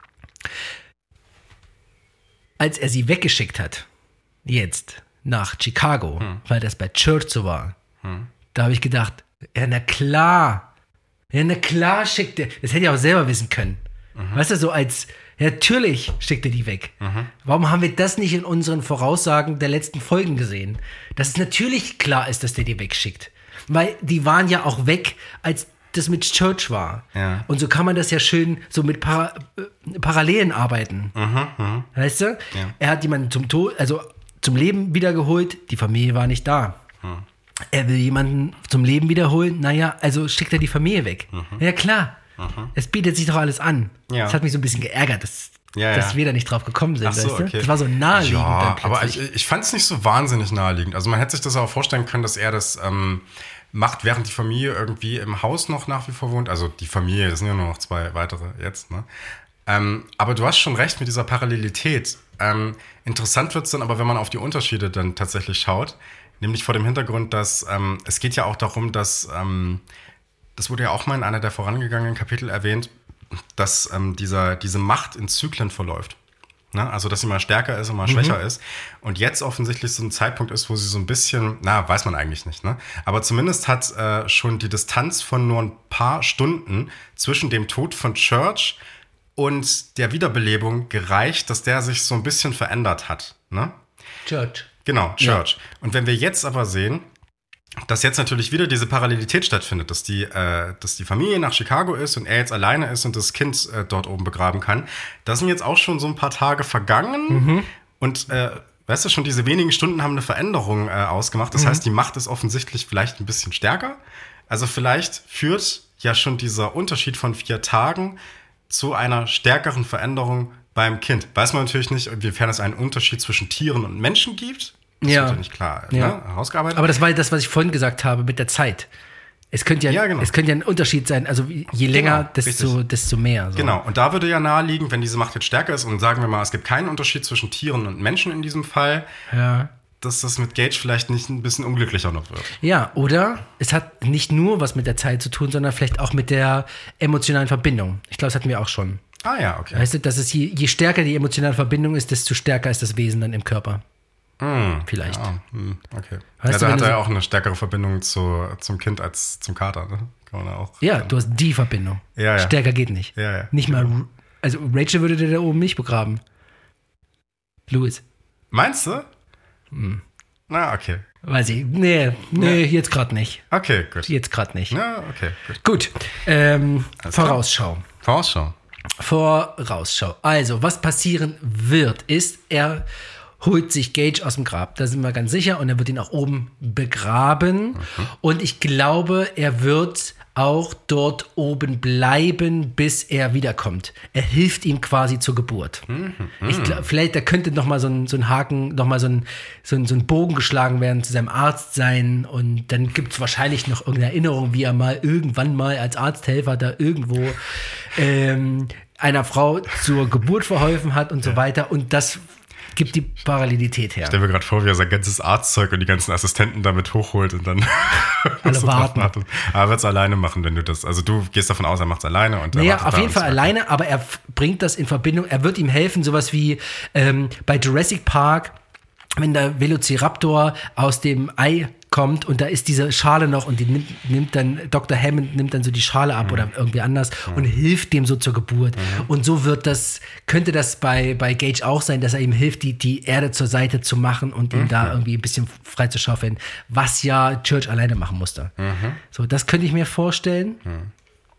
Als er sie weggeschickt hat, jetzt nach Chicago, mhm. weil das bei Church so war, mhm. da habe ich gedacht, ja, na klar. Ja, na klar schickt er. Das hätte ich auch selber wissen können. Mhm. Weißt du, so als, ja, natürlich schickt er die weg. Mhm. Warum haben wir das nicht in unseren Voraussagen der letzten Folgen gesehen? Dass es natürlich klar ist, dass der die wegschickt. Weil die waren ja auch weg, als das mit Church war. Ja. Und so kann man das ja schön so mit Para- äh, Parallelen arbeiten. Mhm, mh. Weißt du? Ja. Er hat jemanden zum Tod, also zum Leben wiedergeholt, die Familie war nicht da. Mhm. Er will jemanden zum Leben wiederholen, naja, also schickt er die Familie weg. Mhm. Ja, klar. Mhm. Es bietet sich doch alles an. Ja. Das hat mich so ein bisschen geärgert, dass, ja, dass ja. wir da nicht drauf gekommen sind. Ach so, weißt du? okay. Das war so naheliegend. Ja, dann aber ich, ich fand es nicht so wahnsinnig naheliegend. Also man hätte sich das auch vorstellen können, dass er das ähm, macht, während die Familie irgendwie im Haus noch nach wie vor wohnt. Also die Familie, das sind ja nur noch zwei weitere jetzt. Ne? Ähm, aber du hast schon recht mit dieser Parallelität. Ähm, interessant wird es dann aber, wenn man auf die Unterschiede dann tatsächlich schaut. Nämlich vor dem Hintergrund, dass ähm, es geht ja auch darum, dass, ähm, das wurde ja auch mal in einer der vorangegangenen Kapitel erwähnt, dass ähm, dieser, diese Macht in Zyklen verläuft. Ne? Also, dass sie mal stärker ist und mal mhm. schwächer ist. Und jetzt offensichtlich so ein Zeitpunkt ist, wo sie so ein bisschen, na, weiß man eigentlich nicht, ne? Aber zumindest hat äh, schon die Distanz von nur ein paar Stunden zwischen dem Tod von Church und der Wiederbelebung gereicht, dass der sich so ein bisschen verändert hat. Ne? Church. Genau, Church. Ja. Und wenn wir jetzt aber sehen, dass jetzt natürlich wieder diese Parallelität stattfindet, dass die, äh, dass die Familie nach Chicago ist und er jetzt alleine ist und das Kind äh, dort oben begraben kann, da sind jetzt auch schon so ein paar Tage vergangen mhm. und äh, weißt du, schon diese wenigen Stunden haben eine Veränderung äh, ausgemacht. Das mhm. heißt, die Macht ist offensichtlich vielleicht ein bisschen stärker. Also vielleicht führt ja schon dieser Unterschied von vier Tagen zu einer stärkeren Veränderung beim Kind. Weiß man natürlich nicht, inwiefern es einen Unterschied zwischen Tieren und Menschen gibt. Das ja. wird ja nicht klar ja. ne, herausgearbeitet. Aber das war das, was ich vorhin gesagt habe mit der Zeit. Es könnte ja, ja, genau. es könnte ja ein Unterschied sein. Also je länger, genau, desto, desto mehr. So. Genau. Und da würde ja naheliegen, wenn diese Macht jetzt stärker ist und sagen wir mal, es gibt keinen Unterschied zwischen Tieren und Menschen in diesem Fall, ja. dass das mit Gage vielleicht nicht ein bisschen unglücklicher noch wird. Ja, oder es hat nicht nur was mit der Zeit zu tun, sondern vielleicht auch mit der emotionalen Verbindung. Ich glaube, das hatten wir auch schon. Ah ja, okay. Weißt du, dass es je, je stärker die emotionale Verbindung ist, desto stärker ist das Wesen dann im Körper. Mm, Vielleicht. Ja, mm, okay. Weißt ja, du, da hat er so ja auch eine stärkere Verbindung zu, zum Kind als zum Kater, ne? Kann man auch. Ja, du hast die Verbindung. Ja, ja. Stärker geht nicht. Ja, ja. Nicht mal, also Rachel würde der da oben nicht begraben. Louis. Meinst du? Hm. Na, okay. Weiß ich. Nee, nee, ja. jetzt gerade nicht. Okay, gut. Jetzt gerade nicht. Ja, okay, gut. Gut. Ähm, Vorausschau. Klar. Vorausschau. Vorausschau. Also, was passieren wird, ist, er holt sich Gage aus dem Grab. Da sind wir ganz sicher. Und er wird ihn auch oben begraben. Mhm. Und ich glaube, er wird auch dort oben bleiben, bis er wiederkommt. Er hilft ihm quasi zur Geburt. Mhm. Ich glaub, vielleicht, da könnte noch mal so ein, so ein Haken, noch mal so ein, so, ein, so ein Bogen geschlagen werden zu seinem Arzt sein. Und dann gibt es wahrscheinlich noch irgendeine Erinnerung, wie er mal irgendwann mal als Arzthelfer da irgendwo ähm, einer Frau zur Geburt verholfen hat und so weiter. Und das gibt die Parallelität her. Ich stelle mir gerade vor, wie er sein ganzes Arztzeug und die ganzen Assistenten damit hochholt und dann alle so warten. Aber er wird es alleine machen, wenn du das, also du gehst davon aus, er macht es alleine. Und naja, auf jeden Fall alleine, aber er bringt das in Verbindung, er wird ihm helfen, sowas wie ähm, bei Jurassic Park, wenn der Velociraptor aus dem Ei kommt und da ist diese Schale noch und die nimmt, nimmt dann, Doktor Hammond nimmt dann so die Schale ab mhm. oder irgendwie anders mhm. und hilft dem so zur Geburt. Mhm. Und so wird das, könnte das bei, bei Gage auch sein, dass er ihm hilft, die, die Erde zur Seite zu machen und ihn mhm. da irgendwie ein bisschen frei zu schaufeln, was ja Church alleine machen musste. Mhm. So, das könnte ich mir vorstellen. Mhm.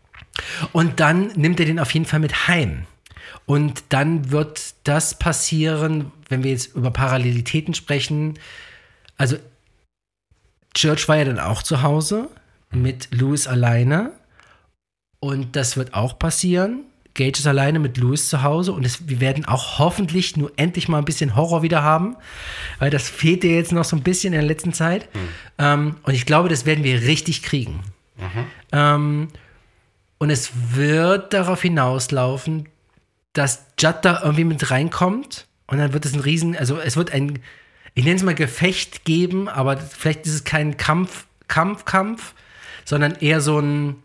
Und dann nimmt er den auf jeden Fall mit heim. Und dann wird das passieren, wenn wir jetzt über Parallelitäten sprechen. Also Church war ja dann auch zu Hause mit Louis alleine. Und das wird auch passieren. Gage ist alleine mit Louis zu Hause. Und es, wir werden auch hoffentlich nur endlich mal ein bisschen Horror wieder haben. Weil das fehlt dir jetzt noch so ein bisschen in der letzten Zeit. Mhm. Ähm, und ich glaube, das werden wir richtig kriegen. Mhm. Ähm, und es wird darauf hinauslaufen, dass Judd da irgendwie mit reinkommt und dann wird es ein Riesen, also es wird ein, ich nenne es mal Gefecht geben, aber vielleicht ist es kein Kampf, Kampf, Kampf, sondern eher so ein,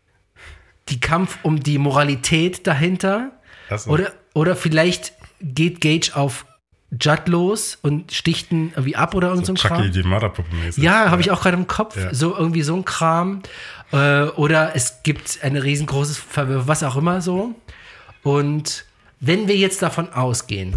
die Kampf um die Moralität dahinter. So. Oder, oder vielleicht geht Gage auf Judd los und sticht ihn irgendwie ab oder irgend so, so ein Kram. Die Mörderpuppe-mäßig. Ja, habe ja. ich auch gerade im Kopf. Ja. So irgendwie so ein Kram. Äh, oder es gibt ein riesengroßes Verwirr, was auch immer so. Und wenn wir jetzt davon ausgehen,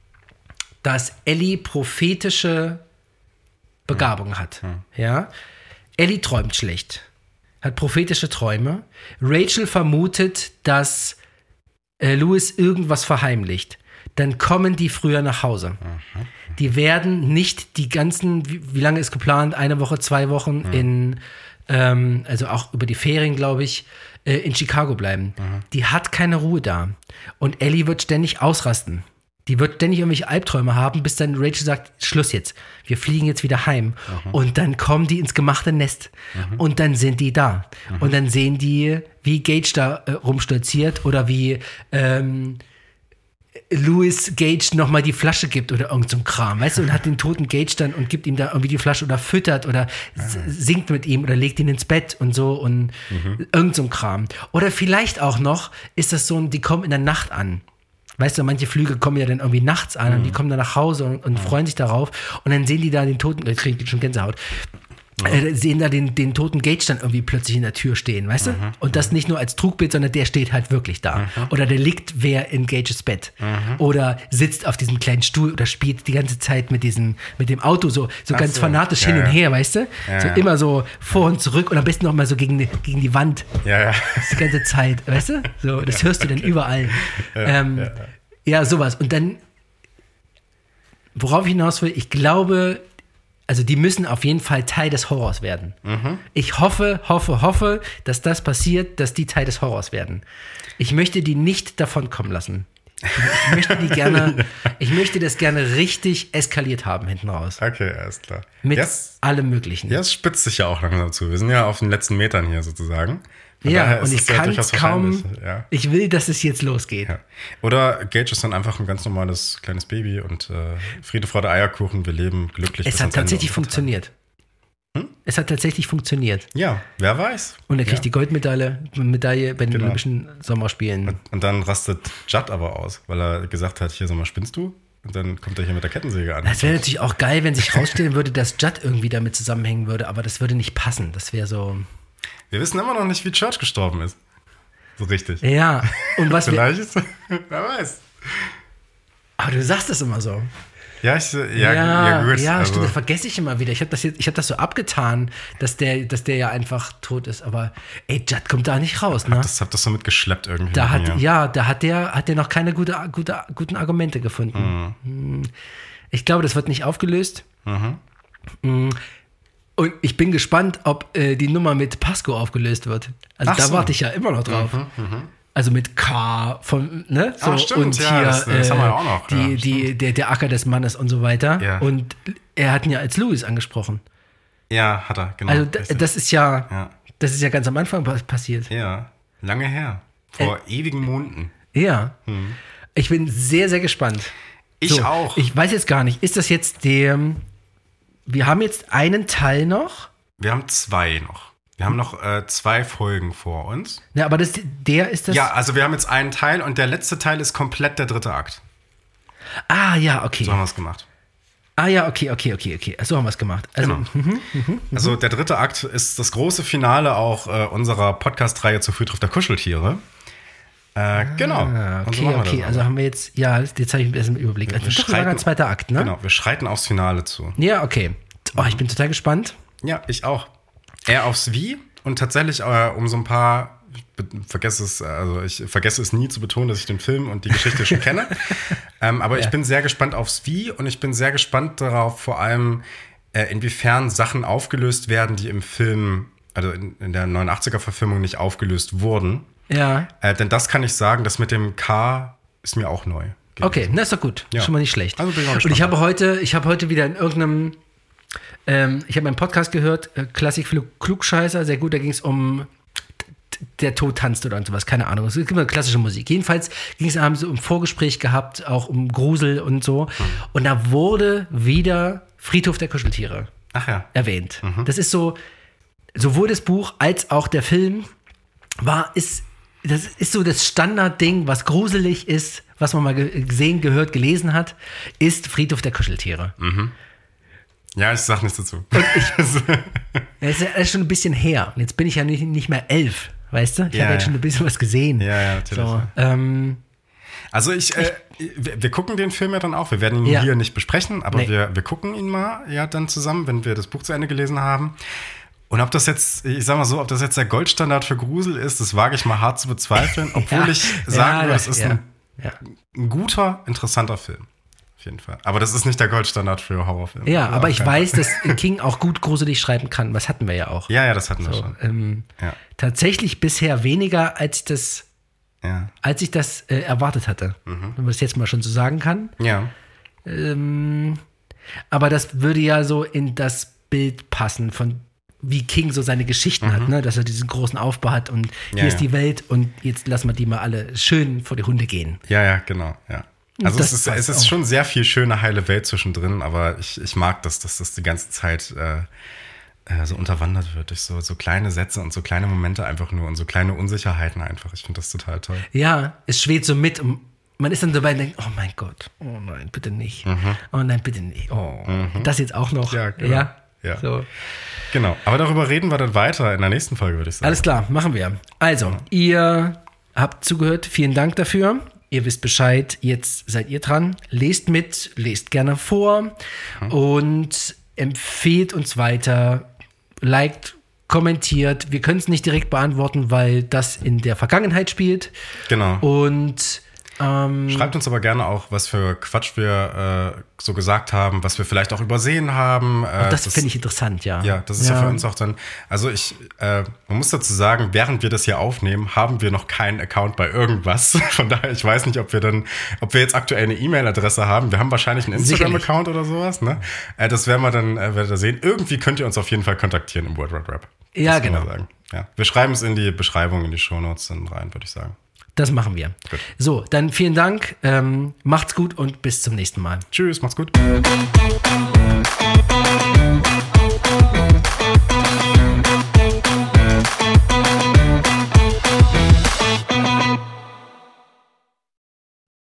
dass Ellie prophetische Begabung hat, hm. ja, Ellie träumt schlecht, hat prophetische Träume. Rachel vermutet, dass äh, Louis irgendwas verheimlicht. Dann kommen die früher nach Hause. Mhm. Die werden nicht die ganzen, wie, wie lange ist geplant? Eine Woche, zwei Wochen mhm. in, ähm, also auch über die Ferien, glaube ich, äh, in Chicago bleiben. Mhm. Die hat keine Ruhe da. Und Ellie wird ständig ausrasten. Die wird ständig irgendwelche Albträume haben, bis dann Rachel sagt, Schluss jetzt, wir fliegen jetzt wieder heim. Mhm. Und dann kommen die ins gemachte Nest. Mhm. Und dann sind die da. Mhm. Und dann sehen die, wie Gage da äh, rumstolziert oder wie ähm, Louis Gage nochmal die Flasche gibt oder irgend so ein Kram, weißt du, und hat den toten Gage dann und gibt ihm da irgendwie die Flasche oder füttert oder mhm. singt mit ihm oder legt ihn ins Bett und so und mhm. irgend so ein Kram. Oder vielleicht auch noch ist das so ein, die kommen in der Nacht an. Weißt du, manche Flüge kommen ja dann irgendwie nachts an mhm. und die kommen dann nach Hause und, und mhm. freuen sich darauf und dann sehen die da den toten, jetzt kriege ich schon Gänsehaut, ja. äh, sehen da den, den toten Gage dann irgendwie plötzlich in der Tür stehen, weißt mhm. du? Und das nicht nur als Trugbild, sondern der steht halt wirklich da. Mhm. Oder der liegt wer in Gages Bett. Mhm. Oder sitzt auf diesem kleinen Stuhl oder spielt die ganze Zeit mit diesem, mit dem Auto so, so ganz so. fanatisch ja, hin und her, weißt du? Ja, so ja. immer so vor und zurück und am besten noch mal so gegen die, gegen die Wand. Ja, ja. Die ganze Zeit, weißt du? So, das hörst du dann überall. Ja, ähm, ja. ja, sowas. Und dann, worauf ich hinaus will, ich glaube, also die müssen auf jeden Fall Teil des Horrors werden. Mhm. Ich hoffe, hoffe, hoffe, dass das passiert, dass die Teil des Horrors werden. Ich möchte die nicht davonkommen lassen. Ich möchte die gerne, ich möchte das gerne richtig eskaliert haben hinten raus. Okay, alles klar. Mit yes. allem Möglichen. Ja, es spitzt sich ja auch langsam zu. Wir sind ja auf den letzten Metern hier sozusagen. Von ja, und ich kann es kaum, ja. ich will, dass es jetzt losgeht. Ja. Oder Gage ist dann einfach ein ganz normales kleines Baby und äh, Friede, Freude, Eierkuchen, wir leben glücklich. Es hat tatsächlich funktioniert. Hm? Es hat tatsächlich funktioniert. Ja, wer weiß. Und er kriegt ja. die Goldmedaille Medaille bei den genau. Olympischen Sommerspielen. Und, und dann rastet Judd aber aus, weil er gesagt hat, hier, sag mal, spinnst du? Und dann kommt er hier mit der Kettensäge an. Das wäre natürlich auch geil, wenn sich rausstellen würde, dass Judd irgendwie damit zusammenhängen würde, aber das würde nicht passen. Das wäre so... Wir wissen immer noch nicht, wie Church gestorben ist. So richtig. Ja. Und was Vielleicht ist, wer weiß. Aber du sagst das immer so. Ja, ich, ja, Ja, ja, gut. ja also, stimmt, das vergesse ich immer wieder. Ich habe das jetzt, ich habe das so abgetan, dass der, dass der ja einfach tot ist. Aber ey, Judd kommt da nicht raus, ne? hab das, hab das so mitgeschleppt irgendwie. Da hat, ja. ja, da hat der, hat der noch keine gute, gute, guten Argumente gefunden. Mhm. Ich glaube, das wird nicht aufgelöst. Mhm. Und ich bin gespannt, ob äh, die Nummer mit Pasco aufgelöst wird. Also Ach da so. warte ich ja immer noch drauf. Mhm, mh. Also mit K von, ne? So, ah, stimmt, und ja, hier, das, das äh, haben wir ja auch noch. Die, ja, die, der, der Acker des Mannes und so weiter. Ja. Und er hat ihn ja als Louis angesprochen. Ja, hat er, genau. Also d- das ist ja, ja, das ist ja ganz am Anfang passiert. Ja, lange her. Vor äh, ewigen Monden. Ja. Hm. Ich bin sehr, sehr gespannt. Ich so, auch. Ich weiß jetzt gar nicht, ist das jetzt der, wir haben jetzt einen Teil noch? Wir haben zwei noch. Wir haben noch äh, zwei Folgen vor uns. Ja, aber das, der ist das... Ja, also wir haben jetzt einen Teil und der letzte Teil ist komplett der dritte Akt. Ah, ja, okay. So haben wir es gemacht. Ah, ja, okay, okay, okay, okay. So haben wir es gemacht. Also, genau. Mhm, mh, also der dritte Akt ist das große Finale auch äh, unserer Podcast-Reihe zur Friedhof der Kuscheltiere. Äh, ah, genau. Okay, so okay. Also haben wir jetzt... Ja, jetzt habe ich ein bisschen im Überblick. Also wir doch schreiten, ein zweiter Akt, ne? Genau, wir schreiten aufs Finale zu. Ja, okay. Oh, ich bin total gespannt. Ja, ich auch. Eher aufs Wie und tatsächlich äh, um so ein paar, ich vergesse es, also ich vergesse es nie zu betonen, dass ich den Film und die Geschichte schon kenne. Ähm, aber ja. ich bin sehr gespannt aufs Wie und ich bin sehr gespannt darauf, vor allem äh, inwiefern Sachen aufgelöst werden, die im Film, also in, in der neunundachtziger-Verfilmung nicht aufgelöst wurden. Ja. Äh, denn das kann ich sagen, das mit dem K ist mir auch neu. Okay, na ist doch gut. Ja. Schon mal nicht schlecht. Also bin ich mal und ich habe heute, ich habe heute wieder in irgendeinem Ähm, ich habe einen Podcast gehört, äh, Klassik für Klugscheißer, sehr gut, da ging es um der Tod tanzt oder sowas, keine Ahnung. Es gibt immer klassische Musik. Jedenfalls ging es, haben sie ein Vorgespräch gehabt, auch um Grusel und so. Mhm. Und da wurde wieder Friedhof der Kuscheltiere Ach ja. erwähnt. Mhm. Das ist so, sowohl das Buch als auch der Film war, ist, das ist so das Standardding, was gruselig ist, was man mal gesehen, gehört, gelesen hat, ist Friedhof der Kuscheltiere. Mhm. Ja, ich sag nichts dazu. Und ich, das ist schon ein bisschen her. Und jetzt bin ich ja nicht, nicht mehr elf, weißt du? Ich ja, habe jetzt ja. schon ein bisschen was gesehen. Ja, ja, natürlich. So, ähm, also ich, äh, wir, wir gucken den Film ja dann auch. Wir werden ihn ja. hier nicht besprechen, aber nee. wir, wir gucken ihn mal ja dann zusammen, wenn wir das Buch zu Ende gelesen haben. Und ob das jetzt, ich sag mal so, ob das jetzt der Goldstandard für Grusel ist, das wage ich mal hart zu bezweifeln, obwohl ja. ich sagen würde, ja, es ist ja. ein, ja. ein guter, interessanter Film. Auf jeden Fall. Aber das ist nicht der Goldstandard für Horrorfilme. Ja, aber ich weiß, Fall. dass King auch gut gruselig schreiben kann. Was hatten wir ja auch. Ja, ja, das hatten wir so, schon. Ähm, ja. Tatsächlich bisher weniger, als ich das, ja. als ich das äh, erwartet hatte. Mhm. Wenn man das jetzt mal schon so sagen kann. Ja. Ähm, aber das würde ja so in das Bild passen, von wie King so seine Geschichten mhm. hat, ne? Dass er diesen großen Aufbau hat und hier ja, ist ja. die Welt und jetzt lassen wir die mal alle schön vor die Hunde gehen. Ja, ja, genau, ja. Also das es ist, es ist schon sehr viel schöne, heile Welt zwischendrin, aber ich, ich mag das, dass das die ganze Zeit äh, äh, so unterwandert wird durch so, so kleine Sätze und so kleine Momente einfach nur und so kleine Unsicherheiten einfach. Ich finde das total toll. Ja, es schwebt so mit und man ist dann dabei und denkt, oh mein Gott, oh nein, bitte nicht. Mhm. Oh nein, bitte nicht. Oh, mhm. das jetzt auch noch. Ja, genau. Ja, ja. So. Genau, aber darüber reden wir dann weiter in der nächsten Folge, würde ich sagen. Alles klar, machen wir. Also, ihr habt zugehört, vielen Dank dafür. Ihr wisst Bescheid, jetzt seid ihr dran. Lest mit, lest gerne vor mhm. und empfehlt uns weiter. Liked, kommentiert. Wir können es nicht direkt beantworten, weil das in der Vergangenheit spielt. Genau. Und ähm, schreibt uns aber gerne auch, was für Quatsch wir äh, so gesagt haben, was wir vielleicht auch übersehen haben. Äh, das, das finde ich interessant, ja. Ja, das ist ja. ja für uns auch dann, also ich, äh, man muss dazu sagen, während wir das hier aufnehmen, haben wir noch keinen Account bei irgendwas. Von daher, ich weiß nicht, ob wir dann, ob wir jetzt aktuell eine E-Mail-Adresse haben. Wir haben wahrscheinlich einen Instagram-Account oder sowas, ne? Äh, das werden wir dann äh, werdet ihr sehen. Irgendwie könnt ihr uns auf jeden Fall kontaktieren im World Wide Web. Ja, genau. Sagen. Ja. Wir schreiben es in die Beschreibung, in die Shownotes dann rein, würde ich sagen. Das machen wir. Gut. So, dann vielen Dank. Ähm, macht's gut und bis zum nächsten Mal. Tschüss, macht's gut.